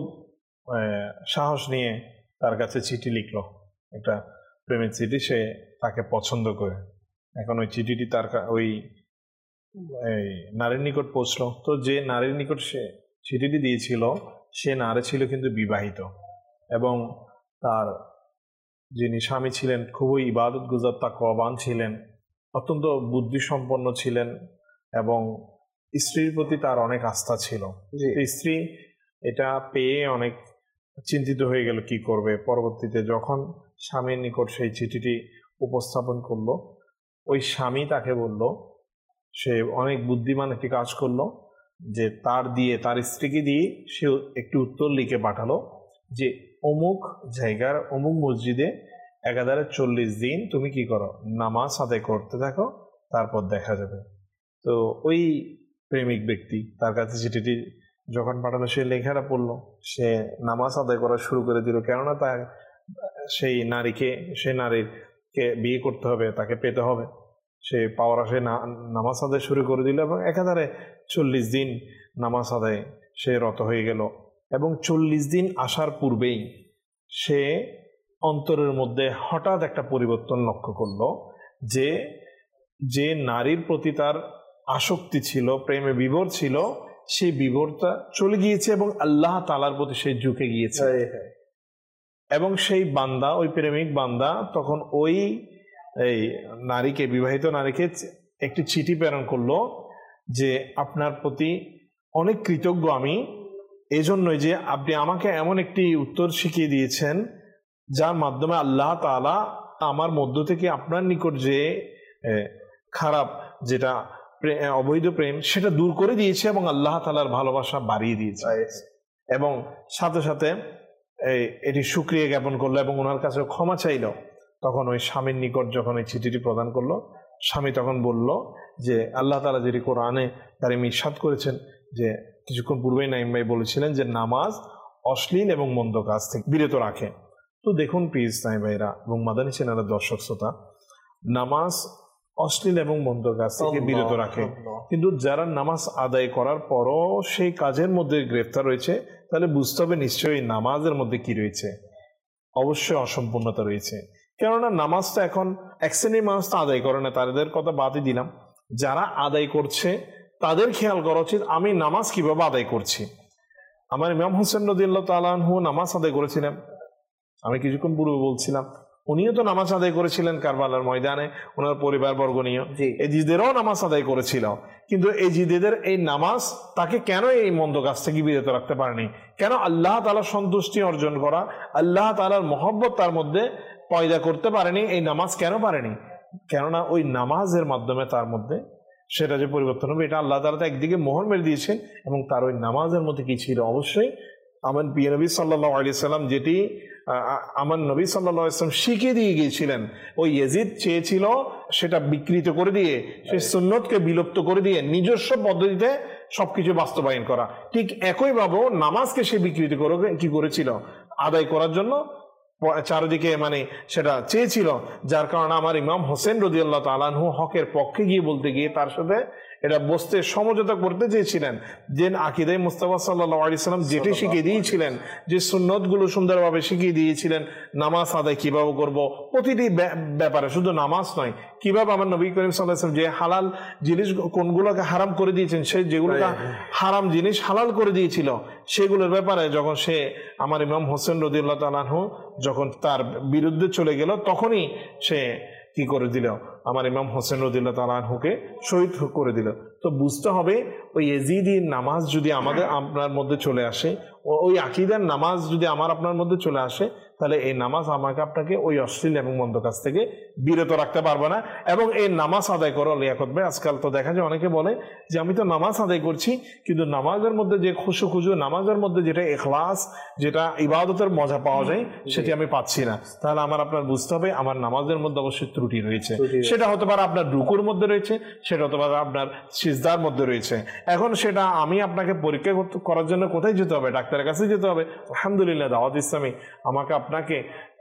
সাহস নিয়ে তার কাছে চিঠি লিখলো, একটা প্রেমের চিঠি। সে তাকে পছন্দ করে। এখন ওই চিঠিটি তার ওই নারীর নিকট পৌঁছলো। তো যে নারীর নিকট সে চিঠিটি দিয়েছিল, সে নারী ছিল কিন্তু বিবাহিত, এবং তার যিনি স্বামী ছিলেন খুবই ইবাদত গুজার, তাকওয়াবান ছিলেন, অত্যন্ত বুদ্ধিসম্পন্ন ছিলেন, এবং স্ত্রীর প্রতি তার অনেক আস্থা ছিল। স্ত্রী এটা পেয়ে অনেক চিন্তিত হয়ে গেল কি করবে। পরবর্তীতে যখন স্বামীর নিকট সেই চিঠিটি উপস্থাপন করলো, ওই স্বামী তাকে বলল, সে অনেক বুদ্ধিমান একটি কাজ করলো, যে তার স্ত্রীকে দিয়ে সে একটি উত্তর লিখে পাঠালো যে অমুক জায়গার অমুক মসজিদে একাধারে 40 দিন তুমি কি করো, নামাজ আদায় করতে থাকো, তারপর দেখা যাবে। তো ওই প্রেমিক ব্যক্তি তার কাছে চিঠিটি যখন পাঠালো, সে লেখাটা পড়লো, সে নামাজ আদায় করা শুরু করে দিল। কেননা সেই নারীকে বিয়ে করতে হবে, তাকে পেতে হবে। সে পাওয়ার আসে নামাজ আদায় শুরু করে দিল, এবং একাধারে 40 দিন নামাজ আদায় সে রত হয়ে গেল। এবং 40 দিন আসার পূর্বেই সে অন্তরের মধ্যে হঠাৎ একটা পরিবর্তন লক্ষ্য করলো, যে নারীর প্রতি তার আসক্তি ছিল, প্রেমে বিভোর ছিল, সেই বিভোরটা চলে গিয়েছে এবং আল্লাহ তাআলার প্রতি সে ঝুঁকে গিয়েছে। এবং সেই বান্দা, ওই প্রেমিক বান্দা, তখন ওই নারীকে, বিবাহিত নারীকে একটি চিঠি প্রেরণ করলো যে আপনার প্রতি অনেক কৃতজ্ঞ আমি, এজন্যই যে আপনি আমাকে এমন একটি উত্তর শিখিয়ে দিয়েছেন যার মাধ্যমে আল্লাহ তাআলা আমার মধ্য থেকে আপনার নিকট যে খারাপ, যেটা অবৈধ প্রেম, সেটা দূর করে দিয়েছে এবং আল্লাহ তাআলার ভালোবাসা বাড়িয়ে দিয়েছে। এবং সাথে সাথে এটি শুকরিয়া জ্ঞাপন করলো এবং ওনার কাছে ক্ষমা চাইলো। তখন ওই স্বামীর নিকট যখন এই চিঠিটি প্রদান করলো, স্বামী তখন বলল যে আল্লাহ তাআলা যেটি কোরআনে কারীমে ইরশাদ করেছেন যে কিছুক্ষণ পূর্বেই নাঈম ভাই বলেছিলেন যে নামাজ অশ্লীল এবং মন্দ কাজ থেকে বিরত রাখে। তো দেখুন প্রিয় ইসলামী ভাইরা এবং মাদানী চ্যানেলের দর্শক শ্রোতা, নামাজ অশ্লীল এবং মন্দ কাজ থেকে বিরত রাখে, কিন্তু যারা নামাজ আদায় করার পরও সেই কাজের মধ্যে গ্রেফতার রয়েছে, তাহলে বুঝতে হবে নিশ্চয়ই নামাজের মধ্যে কি রয়েছে, অবশ্যই অসম্পূর্ণতা রয়েছে। কেননা নামাজ তো এখন এক শ্রেণীর মানুষ তো আদায় করে না, তাদের কথা বাদই দিলাম, যারা আদায় করছে তাদের খেয়াল করা উচিত আমি নামাজ কিভাবে আদায় করছি। আমার ইমাম হোসেন রাদিয়াল্লাহু তাআলা আনহু নামাজ আদায় করেছিলেন, আমি কিছুক্ষণ পূর্বে বলছিলাম, উনিও তো নামাজ আদায় করেছিলেন কারবালার ময়দানে, ওনার পরিবারবর্গ নিয়ে এজিদেরও নামাজ আদায় করেছিল, কিন্তু এজিদেদের এই নামাজ তাকে কেন এই মন্দ কাজ থেকে বিরত রাখতে পারেনি? কেন আল্লাহ তাআলার সন্তুষ্টি অর্জন করা, আল্লাহ তাআলার মহব্বত তার মধ্যে পয়দা করতে পারেনি? এই নামাজ কেন পারেনি? কেননা ওই নামাজের মাধ্যমে তার মধ্যে সেটা যে পরিবর্তন হবে, এটা আল্লাহ তাআলা একদিকে মোহর মেরে দিয়েছেন, এবং তার ওই নামাজের মধ্যে কি ছিল? অবশ্যই আমার প্রিয় নবী সাল্লাল্লাহু আলাইহি সাল্লাম যেটি আমার নবী সাল্লাল্লাহু আলাইহি সাল্লাম শিখিয়ে দিয়ে গিয়েছিলেন, ওই ইয়াজিদ চেয়েছিল সেটা বিকৃত করে দিয়ে, সেই সুন্নতকে বিলুপ্ত করে দিয়ে নিজস্ব পদ্ধতিতে সবকিছু বাস্তবায়ন করা। ঠিক একইভাবে নামাজকে সে বিকৃত করে কি করেছিল? আদায় করার জন্য চারিদিকে মানে সেটা চেয়েছিল, যার কারণে আমার ইমাম হোসেন রাদিয়াল্লাহু তাআলা আনহু হকের পক্ষে গিয়ে বলতে গিয়ে তার সাথে এটা বসতে সমঝোতা করতে চেয়েছিলেন, যে আকিদায়ে মুস্তাফা সাল্লাল্লাহু আলাইহি সাল্লাম যেটি শিখিয়ে দিয়েছিলেন, যে সুন্নতগুলো সুন্দরভাবে শিখিয়ে দিয়েছিলেন, নামাজ আদায় কিভাবে করব প্রতিটি ব্যাপারে, শুধু নামাজ নয়, কিভাবে আমার নবী করিম সাল্লাল্লাহু আলাইহি ওয়াসাল্লাম যে হালাল জিনিস কোনগুলোকে হারাম করে দিয়েছেন, সেই যেগুলোকে হারাম জিনিস হালাল করে দিয়েছিল, সেগুলোর ব্যাপারে যখন সে আমার ইমাম হোসেন রাদিয়াল্লাহু তাআলা আনহু যখন তার বিরুদ্ধে চলে গেল, তখনই সে কি করে দিল? আমার ইমাম হোসেন রাদিয়াল্লাহু তাআলা আনহুকে শহীদ করে দিল। তো বুঝতে হবে ওই ইয়াজিদি নামাজ যদি আমাদের আপনার মধ্যে চলে আসে, ওই আকীদার নামাজ যদি আমার আপনার মধ্যে চলে আসে, তাহলে এই নামাজ আমাকে আপনাকে ওই অশ্লীল এবং মন্দ কাজ থেকে বিরত রাখতে পারবে না। এবং এই নামাজ আদায় করো লিয়াকত ভাই, আজকাল তো দেখা যায় অনেকে বলে যে আমি তো নামাজ আদায় করছি, কিন্তু নামাজের মধ্যে যে খুশু নামাজের মধ্যে যেটা ইখলাস, যেটা ইবাদতের মজা পাওয়া যায়, সেটি আমি পাচ্ছি না। তাহলে আমার আপনার বুঝতে হবে আমার নামাজের মধ্যে অবশ্যই ত্রুটি রয়েছে। সেটা হতে পারে আপনার রুকুর মধ্যে রয়েছে, সেটা হতে পারে আপনার সিজদার মধ্যে রয়েছে। এখন সেটা আমি আপনাকে পরীক্ষা করার জন্য কোথায় যেতে হবে? ডাক্তারের কাছে যেতে হবে। আলহামদুলিল্লাহ দাওয়াত ইসলামী আপনাকে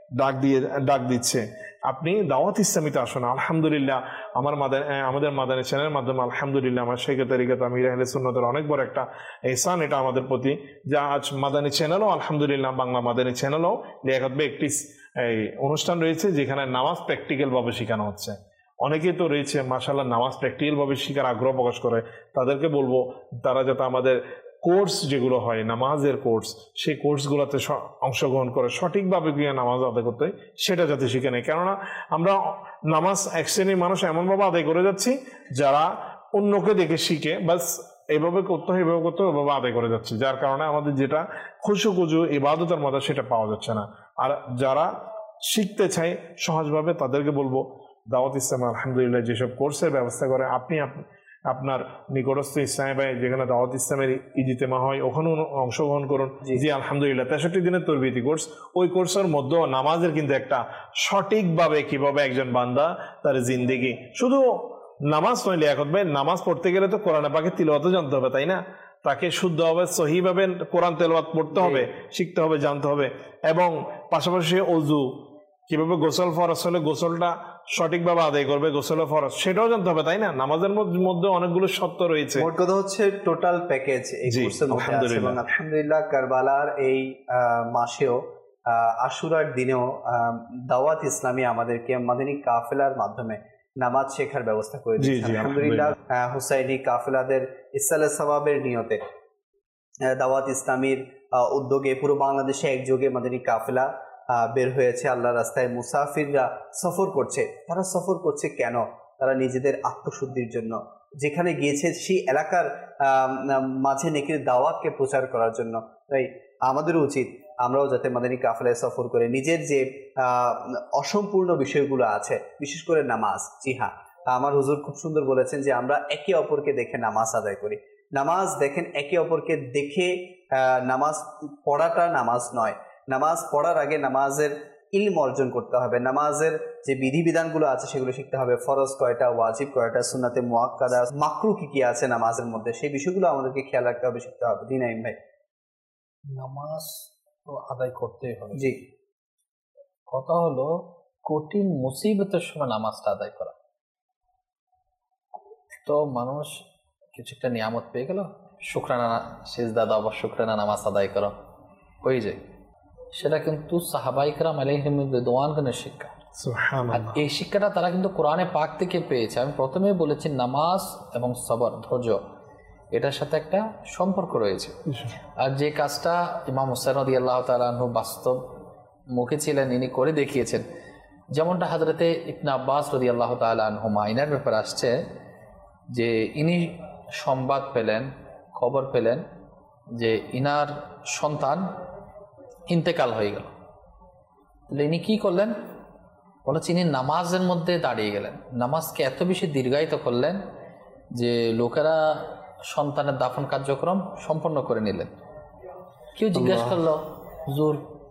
ডাক দিচ্ছে, আপনি দাওয়াত ইসলামীতে আসুন। আলহামদুলিল্লাহ আমাদের মাদানী চ্যানেলের মাধ্যমে আলহামদুলিল্লাহ আমার শেখ তরিকত আমির আহলে সুন্নতের অনেক বড় একটা এহসান এটা আমাদের প্রতি, যা আজ মাদানী চ্যানেলও আলহামদুলিল্লাহ বাংলা মাদানী চ্যানেলও লিয়াকত ভাই একটি এই অনুষ্ঠান রয়েছে যেখানে নামাজ প্র্যাকটিক্যাল ভাবে শেখানো হচ্ছে। অনেকেই তো রয়েছে মাশাআল্লাহ নামাজ প্র্যাকটিক্যাল ভাবে শেখার আগ্রহ প্রকাশ করে, তাদেরকে বলবো তারা যাতে আমাদের কোর্স যেগুলো হয় নামাজের কোর্স, সেই কোর্সগুলোতে অংশগ্রহণ করে সঠিকভাবে গিয়ে নামাজ আদায় করতে হয় সেটা যাতে শিখে নেয়। কেননা আমরা নামাজ এক শ্রেণীর মানুষ এমনভাবে আদায় করে যাচ্ছি যারা অন্যকে দেখে শিখে বাস এইভাবে করতে হয় এভাবে করতে হয় ওইভাবে আদায় করে যাচ্ছে, যার কারণে আমাদের যেটা খুশু ইবাদতের মধ্যে সেটা পাওয়া যাচ্ছে না। আর যারা শিখতে চায় সহজভাবে তাদেরকে বলবো দাওয়াত ইসলাম আলহামদুলিল্লাহ যেসব কোর্সের ব্যবস্থা করে আপনি আপনার নিকটস্থ ইসলামী ভাই যেখানে দাওয়াত ইসলামের ইজতিমা হয় ওখানে অংশগ্রহণ করুন। জি আলহামদুলিল্লাহ 63 দিনের তরবিয়তি কোর্স, ওই কোর্সের মধ্যে নামাজের কিন্তু একটা সঠিকভাবে কিভাবে একজন বান্দা তার জিন্দেগি, শুধু নামাজ নয় লিয়াকত ভাই, নামাজ পড়তে গেলে তো কোরআন পাকের তিলাওয়াতও জানতে হবে, তাই না? তাকে শুদ্ধভাবে সহিভাবে কোরআন তেলাওয়াত পড়তে হবে, শিখতে হবে, জানতে হবে, এবং পাশাপাশি ওযু কিভাবে গোসল ফরজ হলে গোসলটা সঠিকভাবে আদায় করবে, গোসল ফরজ সেটাও জানতে হবে, তাই না? নামাজের মধ্যে অনেকগুলো সত্য রয়েছে। মোট কথা হচ্ছে টোটাল প্যাকেজ এই কোর্সের মধ্যে আছে। এবং আলহামদুলিল্লাহ কারবালার এই মাসেও আশুরার দিনেও দাওয়াত ইসলামী আমাদেরকে মাদানী কাফেলার মাধ্যমে নামাজ শেখার ব্যবস্থা করে দিয়েছে। আলহামদুলিল্লাহ হুসাইনি কাফেলাদের ইসলাহ সওয়াবের নিয়তে দাওয়াত ইসলামীর উদ্যোগে পুরো বাংলাদেশে একযোগে মাদানী কাফেলা বের হয়েছে। আল্লাহ রাস্তায় মুসাফিররা সফর করছে। তারা সফর করছে কেন? তারা নিজেদের আত্মশুদ্ধির জন্য। যেখানে গিয়েছে সেই এলাকার মাঝে নেকির দাওয়াতকে প্রচার করার জন্য। তাই আমাদের উচিত আমরাও যাতে মাদানী কাফেলায় সফর করে নিজের যে অসম্পূর্ণ বিষয়গুলো আছে, বিশেষ করে নামাজ। জি হ্যাঁ, আমার হুজুর খুব সুন্দর বলেছেন যে আমরা একে অপরকে দেখে নামাজ আদায় করি। নামাজ দেখেন, একে অপরকে দেখে নামাজ পড়াটা নামাজ নয়। নামাজ পড়ার আগে নামাজের ইলম অর্জন করতে হবে, নামাজের যে বিধিবিধানগুলো আছে সেগুলো শিখতে হবে, ফরজ কয়টা, ওয়াজিব কয়টা, সুন্নাতে মুআক্কাদা, মাকরু কি কি আছে নামাজের মধ্যে, সেই বিষয়গুলো আমাদেরকে খেয়াল রাখতে হবে, শিখতে হবে। জি নাঈম ভাই। নামাজ তো আদায় করতেই হবে, জি। কথা হলো কঠিন মুসিবতের সময় নামাজটা আদায় করা। তো মানুষ কিছু একটা নিয়ামত পেয়ে গেল, শুকরানা সিজদা দাও বা শুকরানা নামাজ আদায় করো, হয়ে যায়। সেটা কিন্তু সাহাবায়ে কেরাম আলাইহিম রিদওয়ানের শিক্ষা। আর এই শিক্ষাটা তারা কিন্তু কোরআনে পাক থেকে পেয়েছে। আমি প্রথমেই বলেছি নামাজ এবং সবর, ধৈর্য, এটার সাথে একটা সম্পর্ক রয়েছে। আর যে কাজটা ইমাম হুসাইন রাদিয়াল্লাহু তাআলা আনহু বাস্তব মুখে ছিলেন, ইনি করে দেখিয়েছেন। যেমনটা হযরতে ইবনে আব্বাস রাদিয়াল্লাহু তাআলা আনহুমা ইনার ব্যাপারে আসছে যে ইনি সংবাদ পেলেন, খবর পেলেন যে ইনার সন্তান ইন্তেকাল হয়ে গেল। তাহলে ইনি কি করলেন? বলেছে ইনি নামাজের মধ্যে দাঁড়িয়ে গেলেন, নামাজকে এত বেশি দীর্ঘায়িত করলেন যে লোকেরা সন্তানের দাফন কার্যক্রম সম্পন্ন করে নিলেন। কেউ জিজ্ঞাসা করলো, হুজুর,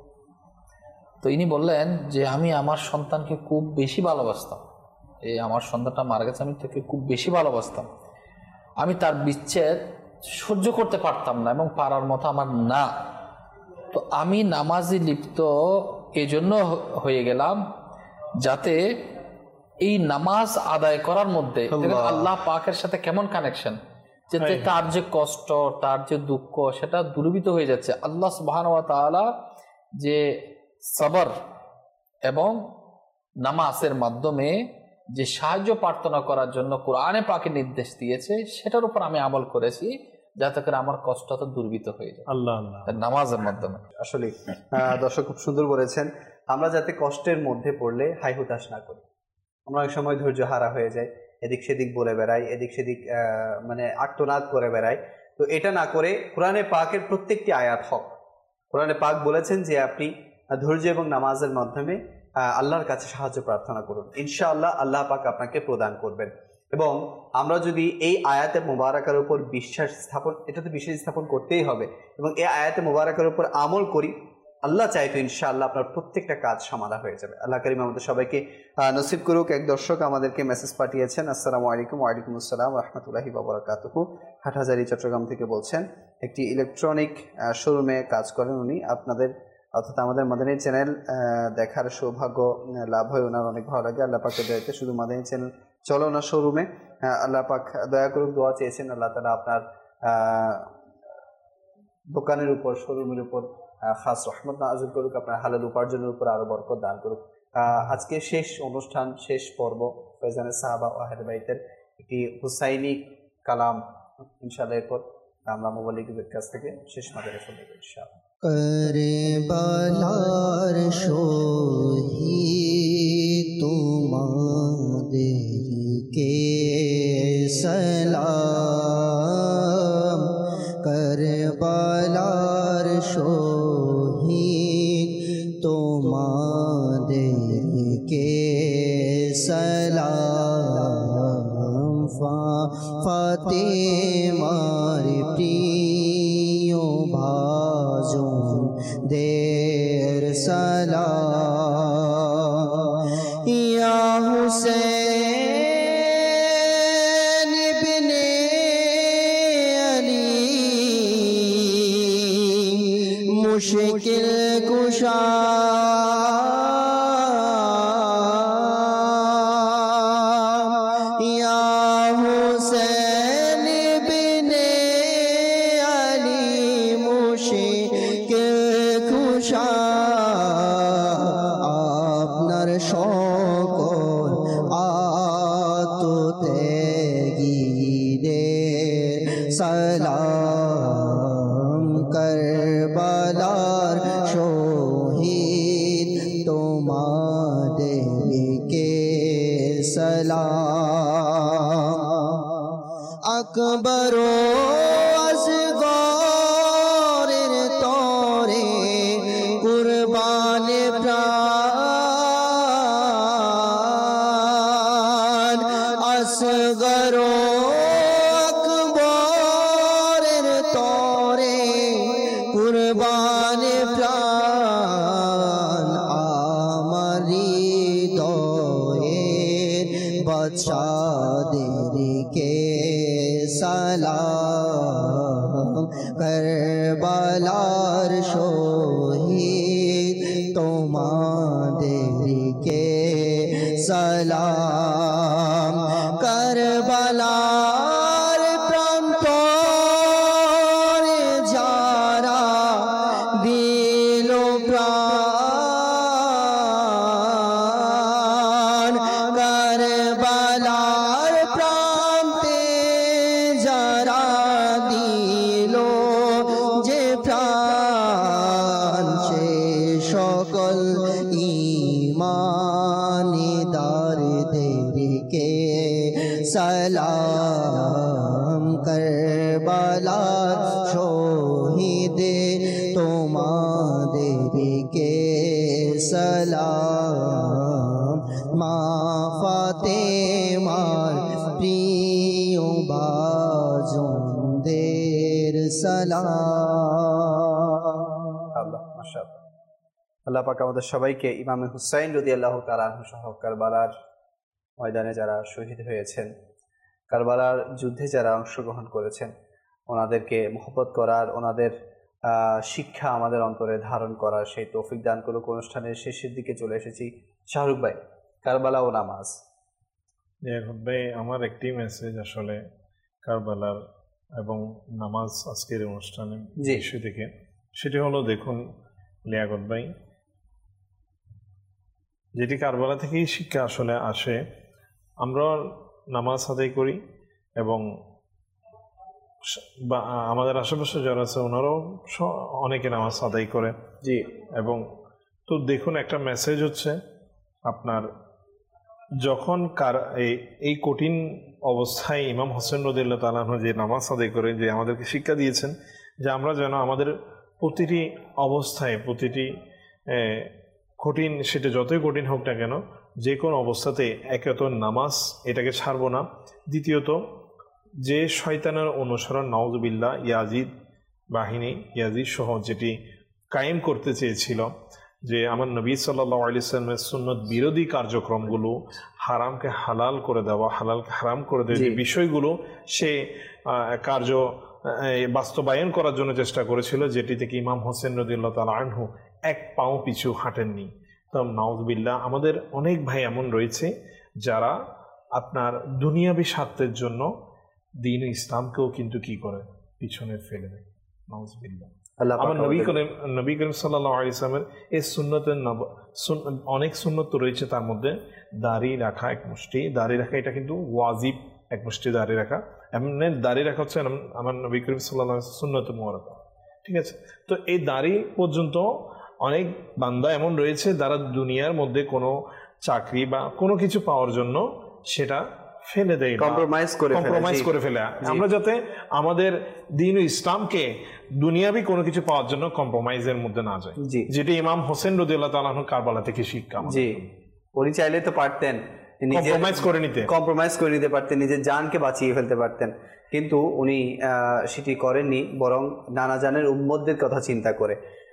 তো ইনি বললেন যে আমি আমার সন্তানকে খুব বেশি ভালোবাসতাম, এই আমার সন্তানটা মারা গেছে, আমি তাকে খুব বেশি ভালোবাসতাম, আমি তার বিচ্ছেদ সহ্য করতে পারতাম না এবং পারার মতো আমার না। তো আমি নামাজে লিপ্ত এজন্য হয়ে গেলাম যাতে এই নামাজ আদায় করার মধ্যে আল্লাহ পাকের সাথে কেমন কানেকশন, যাতে তার যে কষ্ট, তার যে দুঃখ, সেটা দূরীভূত হয়ে যাচ্ছে। আল্লাহ সুবহানাহু ওয়া তাআলা যে সবর এবং নামাজের মাধ্যমে যে সাহায্য প্রার্থনা করার জন্য কোরআনে পাকে নির্দেশ দিয়েছে, সেটার উপর আমি আমল করেছি যাতে করে আমার কষ্টটা দূরীভূত হয়ে যায় আল্লাহ নামাজের মাধ্যমে। আসলে দর্শক খুব সুন্দর বলেছেন, আমরা যাতে কষ্টের মধ্যে পড়লে হাই হুতাশ না করি। আমরা অনেক সময় ধৈর্য হারা হয়ে যাই, এদিক সেদিক বলে বেড়াই, এদিক সেদিক মানে আর্তনাদ করে বেড়াই। তো এটা না করে কোরআনে পাকের প্রত্যেকটি আয়াত হক। কোরআনে পাক বলেছেন যে আপনি ধৈর্য এবং নামাজের মাধ্যমে আল্লাহর কাছে সাহায্য প্রার্থনা করুন, ইনশাআল্লাহ আল্লাহ পাক আপনাকে প্রদান করবেন। এবং আমরা যদি এই আয়াতে মুবারাকার উপর বিশ্বাস স্থাপন, এটা তো বিশ্বাস স্থাপন করতেই হবে, এবং এই আয়াতে মুবারাকার উপর আমল করি, আল্লাহ চাইতো ইনশাআল্লাহ আপনার প্রত্যেকটা কাজ সমাধা হয়ে যাবে। আল্লাহ করিম আমাদের সবাইকে নসিব করুক। এক দর্শক আমাদেরকে মেসেজ পাঠিয়েছেন, আসসালামু আলাইকুম। ওয়ালাইকুম আসসালাম রাহমাতুল্লাহি ওয়া বারাকাতুহু। হাটহাজারী চট্টগ্রাম থেকে বলছেন, একটি ইলেকট্রনিক শোরুমে কাজ করেন উনি। আপনাদের অর্থাৎ আমাদের মাদানী চ্যানেল দেখার সৌভাগ্য লাভ হয়, ওনার অনেক ভালো লাগে। আল্লাহ পাকের দয়াতে শুধু মাদানী চ্যানেল চলো ওনার শোরুমে। আল্লাহ পাক দয়া করুক, দোয়া চেয়েছেন, আল্লাহ তাআলা আপনার দোকানের উপর, শোরুমের উপর খাস রহমত নাযিল করুক, আপনার হালাল উপার্জনের উপর আরো বরকত দান করুক। আজকে শেষ অনুষ্ঠান, শেষ পর্ব ফয়জানে সাহাবা ও আহলে বাইতের একটি হুসাইনি কালাম ইনশাআল্লাহ। এরপর আমরা মুবাল্লিগদের কাছ থেকে শেষ মাদারে শুনবো ইনশাআল্লাহ। করবালার শহীদ তোমাদেরকে সালাম, করবালার শহীদ তোমাদেরকে সালাম, ফাতেমার প্রিয় ভাজন দের সালাম, ইয়া হুসেন ইবনে আলী মুশকিল কুশা, ইয়া হুসেন ইবনে আলী মুশকিল কুশা, আপনার সকল আততেগীদের সালাম, করবালার শহীদ তোমাদেরকে সালাম, আকবর ও আসগরের তরে কুরবান প্রাণ, আসগর ও আকবরের তরে কুরবান প্রাণ, বাদশাদেরকে সালাম কারবালার শহীদ তোমাদেরকে সালাম কারবালার প্রান্তরে যারা দিল প্রাণ কারবালার প্রান্তে যারা দিল যে প্রাণ সে সকল ঈমানদারদেরকে সালাম কারবালার শহীদ তোমাদেরকে সালাম মা ফাতেমার প্রিয় বাজনদের সালাম। আল্লাহ মাশাআল্লাহ। আল্লাহ পাক আমাদের সবাইকে ইমামে হুসাইন রাদিয়াল্লাহু তাআলা আনহু সহ কারবালার ময়দানে যারা শহীদ হয়েছেন, কারবালার যুদ্ধে যারা অংশগ্রহণ করেছেন, ওনাদেরকে মহব্বত করার, ওনাদের শিক্ষা আমাদের অন্তরে ধারণ করার সেই তৌফিক দান করুক। অনুষ্ঠানের শেষের দিকে চলে এসেছি। শাহরুখ ভাই, কারবালা ও নামাজ। ভাই, আমার একটি মেসেজ আসলে কারবালার এবং নামাজ আজকের অনুষ্ঠানে বিষয় থেকে, সেটি হলো, দেখুন লিয়াকত ভাই, যেটি কারবালা থেকেই শিক্ষা আসলে আসে। আমরা নামাজ আদায় করি এবং আমাদের আশেপাশে যারা আছে ওনারাও অনেকে নামাজ আদায় করে। জি। এবং তো দেখুন, একটা মেসেজ হচ্ছে আপনার, যখন এই কঠিন অবস্থায় ইমাম হোসেন রাদিয়াল্লাহু তাআলা আনহু যে নামাজ আদায় করে, যে আমাদেরকে শিক্ষা দিয়েছেন যে আমরা যেন আমাদের প্রতিটি অবস্থায়, প্রতিটি কঠিন, সেটা যতই কঠিন হোক না কেন, যে কোনো অবস্থাতে একে তো নামাজ এটাকে ছাড়বো না। দ্বিতীয়ত, যে শয়তানের অনুসরণ নাউজুবিল্লাহ ইয়াজিদ বাহিনী, ইয়াজিদ সহ যেটি কায়েম করতে চেয়েছিল, যে আমার নবী সাল্লাল্লাহু আলাইহি ওয়াসাল্লামের সুন্নত বিরোধী কার্যক্রমগুলো, হারামকে হালাল করে দেওয়া, হালালকে হারাম করে দেওয়া, যে বিষয়গুলো সে কার্য বাস্তবায়ন করার জন্য চেষ্টা করেছিল, যেটি থেকে ইমাম হোসেন রাদিয়াল্লাহু তাআলা আনহু এক পাও পিছু হাঁটেননি। তো নাউজুবিল্লাহ, আমাদের অনেক ভাই এমন রয়েছে যারা আপনার দুনিয়াবী স্বার্থের জন্য দ্বীন ইসলামকেও কিন্তু কি করে, পিছনে ফেলে দেয়। নাউজুবিল্লাহ। আমার নবী করিম সাল্লাল্লাহু আলাইহি ওয়াসাল্লামের এই সুন্নতের অনেক সুন্নত রয়েছে, তার মধ্যে দাড়ি রাখা, এক মুষ্টি দাড়ি রাখা, এটা কিন্তু ওয়াজিব, এক মুষ্টি দাড়ি রাখা। এমনি দাড়ি রাখা হচ্ছে আমার নবী করিম সাল্লাল্লাহু আলাইহি ওয়াসাল্লামের সুন্নতে মুবারাকা। ঠিক আছে, তো এই দাড়ি পর্যন্ত অনেক বান্দা এমন রয়েছে যারা দুনিয়ার মধ্যে কোনো চাকরি বা কোনো কিছু পাওয়ার জন্য সেটা ফেলে দেয়, কম্প্রোমাইজ করে ফেলে। আমরা যাতে আমাদের দ্বীন ইসলামকে দুনিয়াবি কোনো কিছু পাওয়ার জন্য কম্প্রোমাইজের মধ্যে না যায়, যেটা ইমাম হোসেন রাদিয়াল্লাহু তাআলা আনহু কারবালা থেকে শিক্ষা। জি, উনি চাইলে তো পারতেন কম্প্রোমাইজ করে নিতে পারতেন, নিজের জানকে বাঁচিয়ে ফেলতে পারতেন, কিন্তু উনি সেটি করেননি। বরং নানা জানের উম্মতদের কথা চিন্তা করে,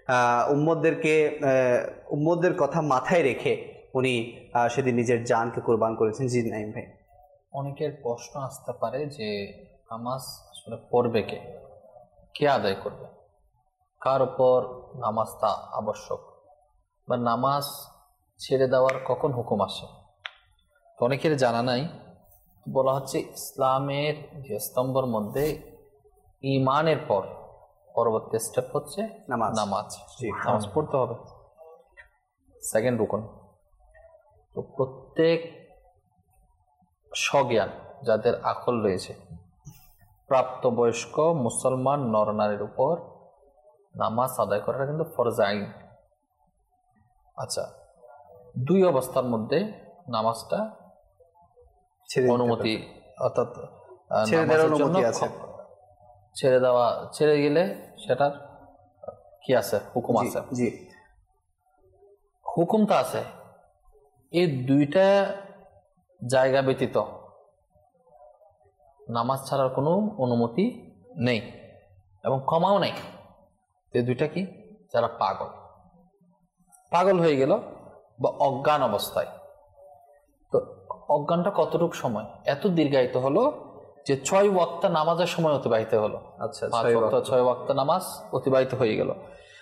উম্মতদের কথা মাথায় রেখে উনি সেদিন নিজের জানকে কোরবান করেছেন। জি নাইম ভাই, অনেকের প্রশ্ন আসতে পারে যে নামাজ আসলে পড়বে কে আদায় করবে, কার উপর নামাজটা আবশ্যক, বা নামাজ ছেড়ে দেওয়ার কখন হুকুম আসে। অনেকের জানা নাই। বলা হচ্ছে ইসলামের যে স্তম্ভের মধ্যে ঈমানের পর পরবর্তী স্টেপ হচ্ছে নামাজ পড়তে হবে, সেকেন্ড রুকন। তো প্রত্যেক স্বজ্ঞান যাদের আকল রয়েছে, প্রাপ্তবয়স্ক মুসলমান নরনারীর উপর নামাজ আদায় করাটা কিন্তু ফরজ আইন। আচ্ছা, দুই অবস্থার মধ্যে নামাজটা অনুমতি, অর্থাৎ ছেড়ে গেলে সেটার কি আছে, হুকুম আছে। জি, হুকুমটা আছে। এই দুইটা জায়গা ব্যতীত নামাজ ছাড়ার কোনো অনুমতি নেই এবং ক্ষমাও নেই। এই দুইটা কি, যারা পাগল হয়ে গেল বা অজ্ঞান অবস্থায়। তো অজ্ঞানটা কতটুকু সময়, এত দীর্ঘায়িত হলো যে 6 ওয়াক্ত নামাজের সময় অতিবাহিত হলো। আচ্ছা, 6 ওয়াক্ত নামাজ অতিবাহিত হয়ে গেল।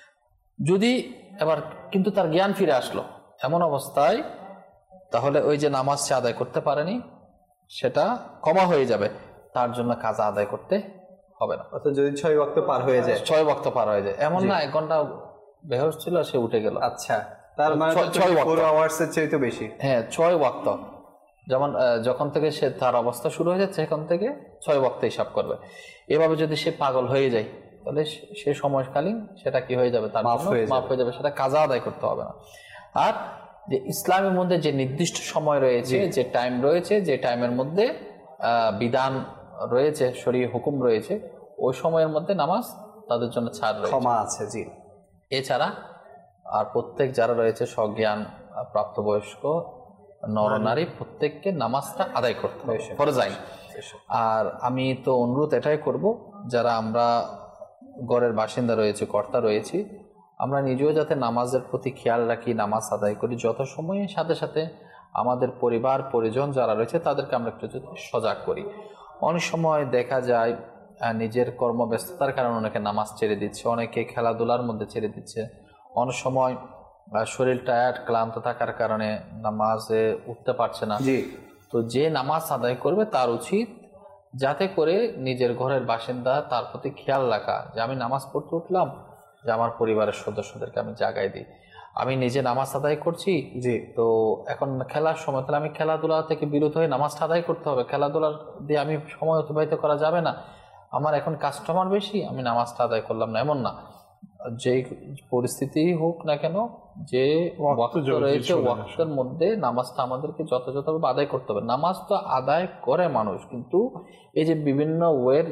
যদি এবার কিন্তু তার জ্ঞান ফিরে আসলো এমন অবস্থায়, তাহলে ওই যে নামাজ সে আদায় করতে পারেনি সেটা ক্ষমা হয়ে যাবে, তার জন্য কাজা আদায় করতে হবে না। অর্থাৎ যদি 6 ওয়াক্ত পার হয়ে যায়, 6 ওয়াক্ত পার হয়ে যায়, এমন না 1 ঘন্টা বেহুশ ছিল সে উঠে গেল। আচ্ছা, তার মানে 6 ওয়াক্ত, 4 আওয়ার্সের চেয়ে বেশি। হ্যাঁ, 6 ওয়াক্ত, যেমন যখন থেকে সে তার অবস্থা শুরু হয়ে যাচ্ছে সেখান থেকে 6 ওয়াক্ত হিসাব করবে। এভাবে যদি সে পাগল হয়ে যায় তাহলে সে সময়কালীন সেটা কি হয়ে যাবে, তার মাফ হয়ে যাবে, সেটা কাজা আদায় করতে হবে না। আর যে ইসলামের মধ্যে যে নির্দিষ্ট সময় রয়েছে, যে টাইম রয়েছে, যে টাইমের মধ্যে বিধান রয়েছে, শরীয়ত হুকুম রয়েছে, ওই সময়ের মধ্যে নামাজ তাদের জন্য ছাড় রয়েছে, ক্ষমা আছে। জি, এছাড়া আর প্রত্যেক যারা রয়েছে সজ্ঞান প্রাপ্তবয়স্ক নরনারী প্রত্যেককে নামাজটা আদায় করতে হবে, ফরজ আইন। আর আমি তো অনুরোধ এটাই করব, যারা আমরা ঘরের বাসিন্দা রয়েছে, কর্তা রয়েছি, আমরা নিজেও যাতে নামাজের প্রতি খেয়াল রাখি, নামাজ আদায় করি, যত সময়ের সাথে সাথে আমাদের পরিবার পরিজন যারা রয়েছে তাদেরকে আমরা একটু সজাগ করি। অনেক সময় দেখা যায় নিজের কর্মব্যস্ততার কারণে অনেকে নামাজ ছেড়ে দিচ্ছে, অনেকে খেলাধুলার মধ্যে ছেড়ে দিচ্ছে, অনেক সময় শরীর টায়ার্ড ক্লান্ত থাকার কারণে নামাজে উঠতে পারছে না। তো যে নামাজ আদায় করবে তার উচিত যাতে করে নিজের ঘরের বাসিন্দা তার প্রতি খেয়াল রাখা, যে আমি নামাজ পড়তে উঠলাম, যে আমার পরিবারের সদস্যদেরকে আমি জাগাই দিই, আমি নিজে নামাজ আদায় করছি। জি, তো এখন খেলার সময় তাহলে আমি খেলাধুলা থেকে বিরত হয়ে নামাজটা আদায় করতে হবে, খেলাধুলার দিয়ে আমি সময় অতিবাহিত করা যাবে না। আমার এখন কাস্টমার বেশি, আমি নামাজটা আদায় করলাম না, এমন না। যে পরিস্থিতি হোক না কেন, যে ওয়াক্ত রয়েছে ওয়াক্তের মধ্যে নামাজটা আমাদেরকে যথাযথভাবে আদায় করতে হবে। নামাজ তো আদায় করে মানুষ, কিন্তু এই যে বিভিন্ন ওয়ের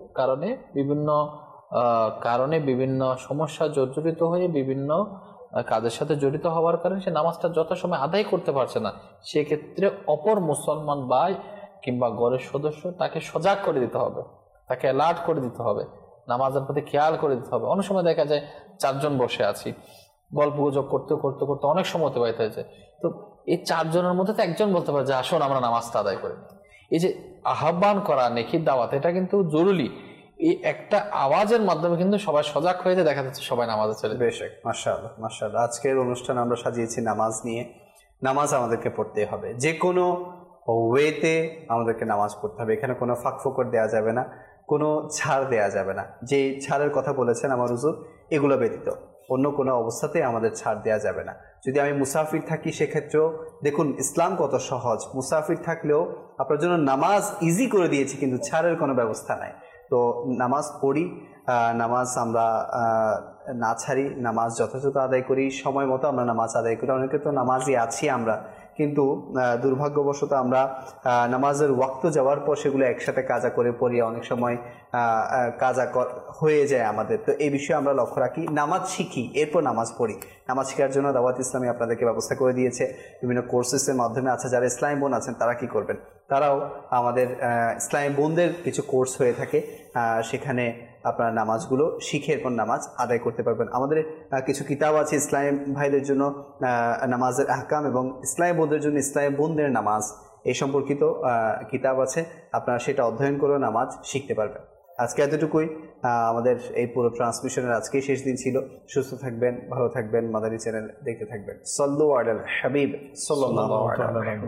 কারণে বিভিন্ন সমস্যা জর্জরিত হয়ে বিভিন্ন কাজের সাথে জড়িত হওয়ার কারণে সে নামাজটা যথাসময় আদায় করতে পারছে না। সেক্ষেত্রে অপর মুসলমান ভাই কিংবা ঘরের সদস্য তাকে সজাগ করে দিতে হবে, তাকে অ্যালার্ট করে দিতে হবে, নামাজের প্রতি খেয়াল করে দিতে হবে। অনেক সময় দেখা যায় 4 জন বসে আছি, গল্প গুজব করতে করতে করতে অনেক সময় অতিবাহিত হয়েছে, তো এই 4 জনের মধ্যে তো একজন বলতে পারে যে আসুন আমরা নামাজটা আদায় করি। এই যে আহ্বান করা, নেকির দাওয়াত, এটা কিন্তু জরুরি। এই একটা আওয়াজের মাধ্যমে কিন্তু সবাই সজাগ হয়ে যায়, দেখা যাচ্ছে সবাই নামাজে চলে। বেশ, মাশাআল্লাহ মাশাআল্লাহ। আজকের অনুষ্ঠান আমরা সাজিয়েছি নামাজ নিয়ে। নামাজ আমাদেরকে পড়তে হবে, যে কোনো ওয়েতে আমাদেরকে নামাজ পড়তে হবে, এখানে কোনো ফাঁক ফোকর দেওয়া যাবে না, কোনো ছাড় দেয়া যাবে না। যে ছাড়ের কথা বলেছেন আমার হুজুর, এগুলো ব্যতীত অন্য কোনো অবস্থাতে আমাদের ছাড় দেয়া যাবে না। যদি আমি মুসাফির থাকি সেক্ষেত্রেও দেখুন ইসলাম কত সহজ, মুসাফির থাকলেও আপনার জন্য নামাজ ইজি করে দিয়েছি, কিন্তু ছাড়ের কোনো ব্যবস্থা নাই। তো নামাজ পড়ি, নামাজ আমরা না ছাড়ি, নামাজ যথাযথ আদায় করি, সময় মতো আমরা নামাজ আদায় করি। অনেকে তো নামাজই আছি আমরা, কিন্তু দুর্ভাগ্যবশত আমরা নামাজের ওয়াক্ত যাওয়ার পর সেগুলো একসাথে কাজা করে পড়ি, অনেক সময় কাজা হয়ে যায় আমাদের। তো এই বিষয়ে আমরা লক্ষ্য রাখি, নামাজ শিখি, এরপর নামাজ পড়ি। নামাজ শেখার জন্য দাওয়াত ইসলামী আপনাদেরকে ব্যবস্থা করে দিয়েছে বিভিন্ন কোর্সেসের মাধ্যমে। আচ্ছা, যারা ইসলামী বোন আছেন তারা কি করবেন? তারাও আমাদের ইসলামী বোনদের কিছু কোর্স হয়ে থাকে, সেখানে আপনারা নামাজগুলো শিখে এরপর নামাজ আদায় করতে পারবেন। আমাদের কিছু কিতাব আছে ইসলামী ভাইদের জন্য, নামাজের আহকাম, এবং ইসলামী বোনদের জন্য ইসলামী বোনদের নামাজ, এই সম্পর্কিত কিতাব আছে, আপনারা সেটা অধ্যয়ন করে নামাজ শিখতে পারবেন। আজকে এতটুকুই। আমাদের এই পুরো ট্রান্সমিশনের আজকেই শেষ দিন ছিল। সুস্থ থাকবেন, ভালো থাকবেন, মাদানী চ্যানেল দেখতে থাকবেন। সাল্লু আলাল হাবিব সাল্লাল্লাহু আলাইহি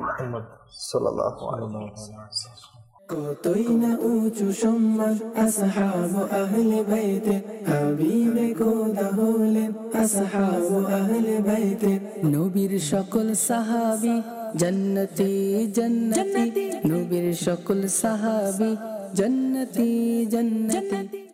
ওয়াসাল্লাম। কতই না উঁচু সম্মান আসহাবু আহলে বাইতে, হাবিবে খোদা হলেন আসহাবু আহলে বাইতে। নবীর সকল সাহাবী জান্নাতি জান্নাতি, নবীর সকল সাহাবী জান্নাতি জান্নাতি।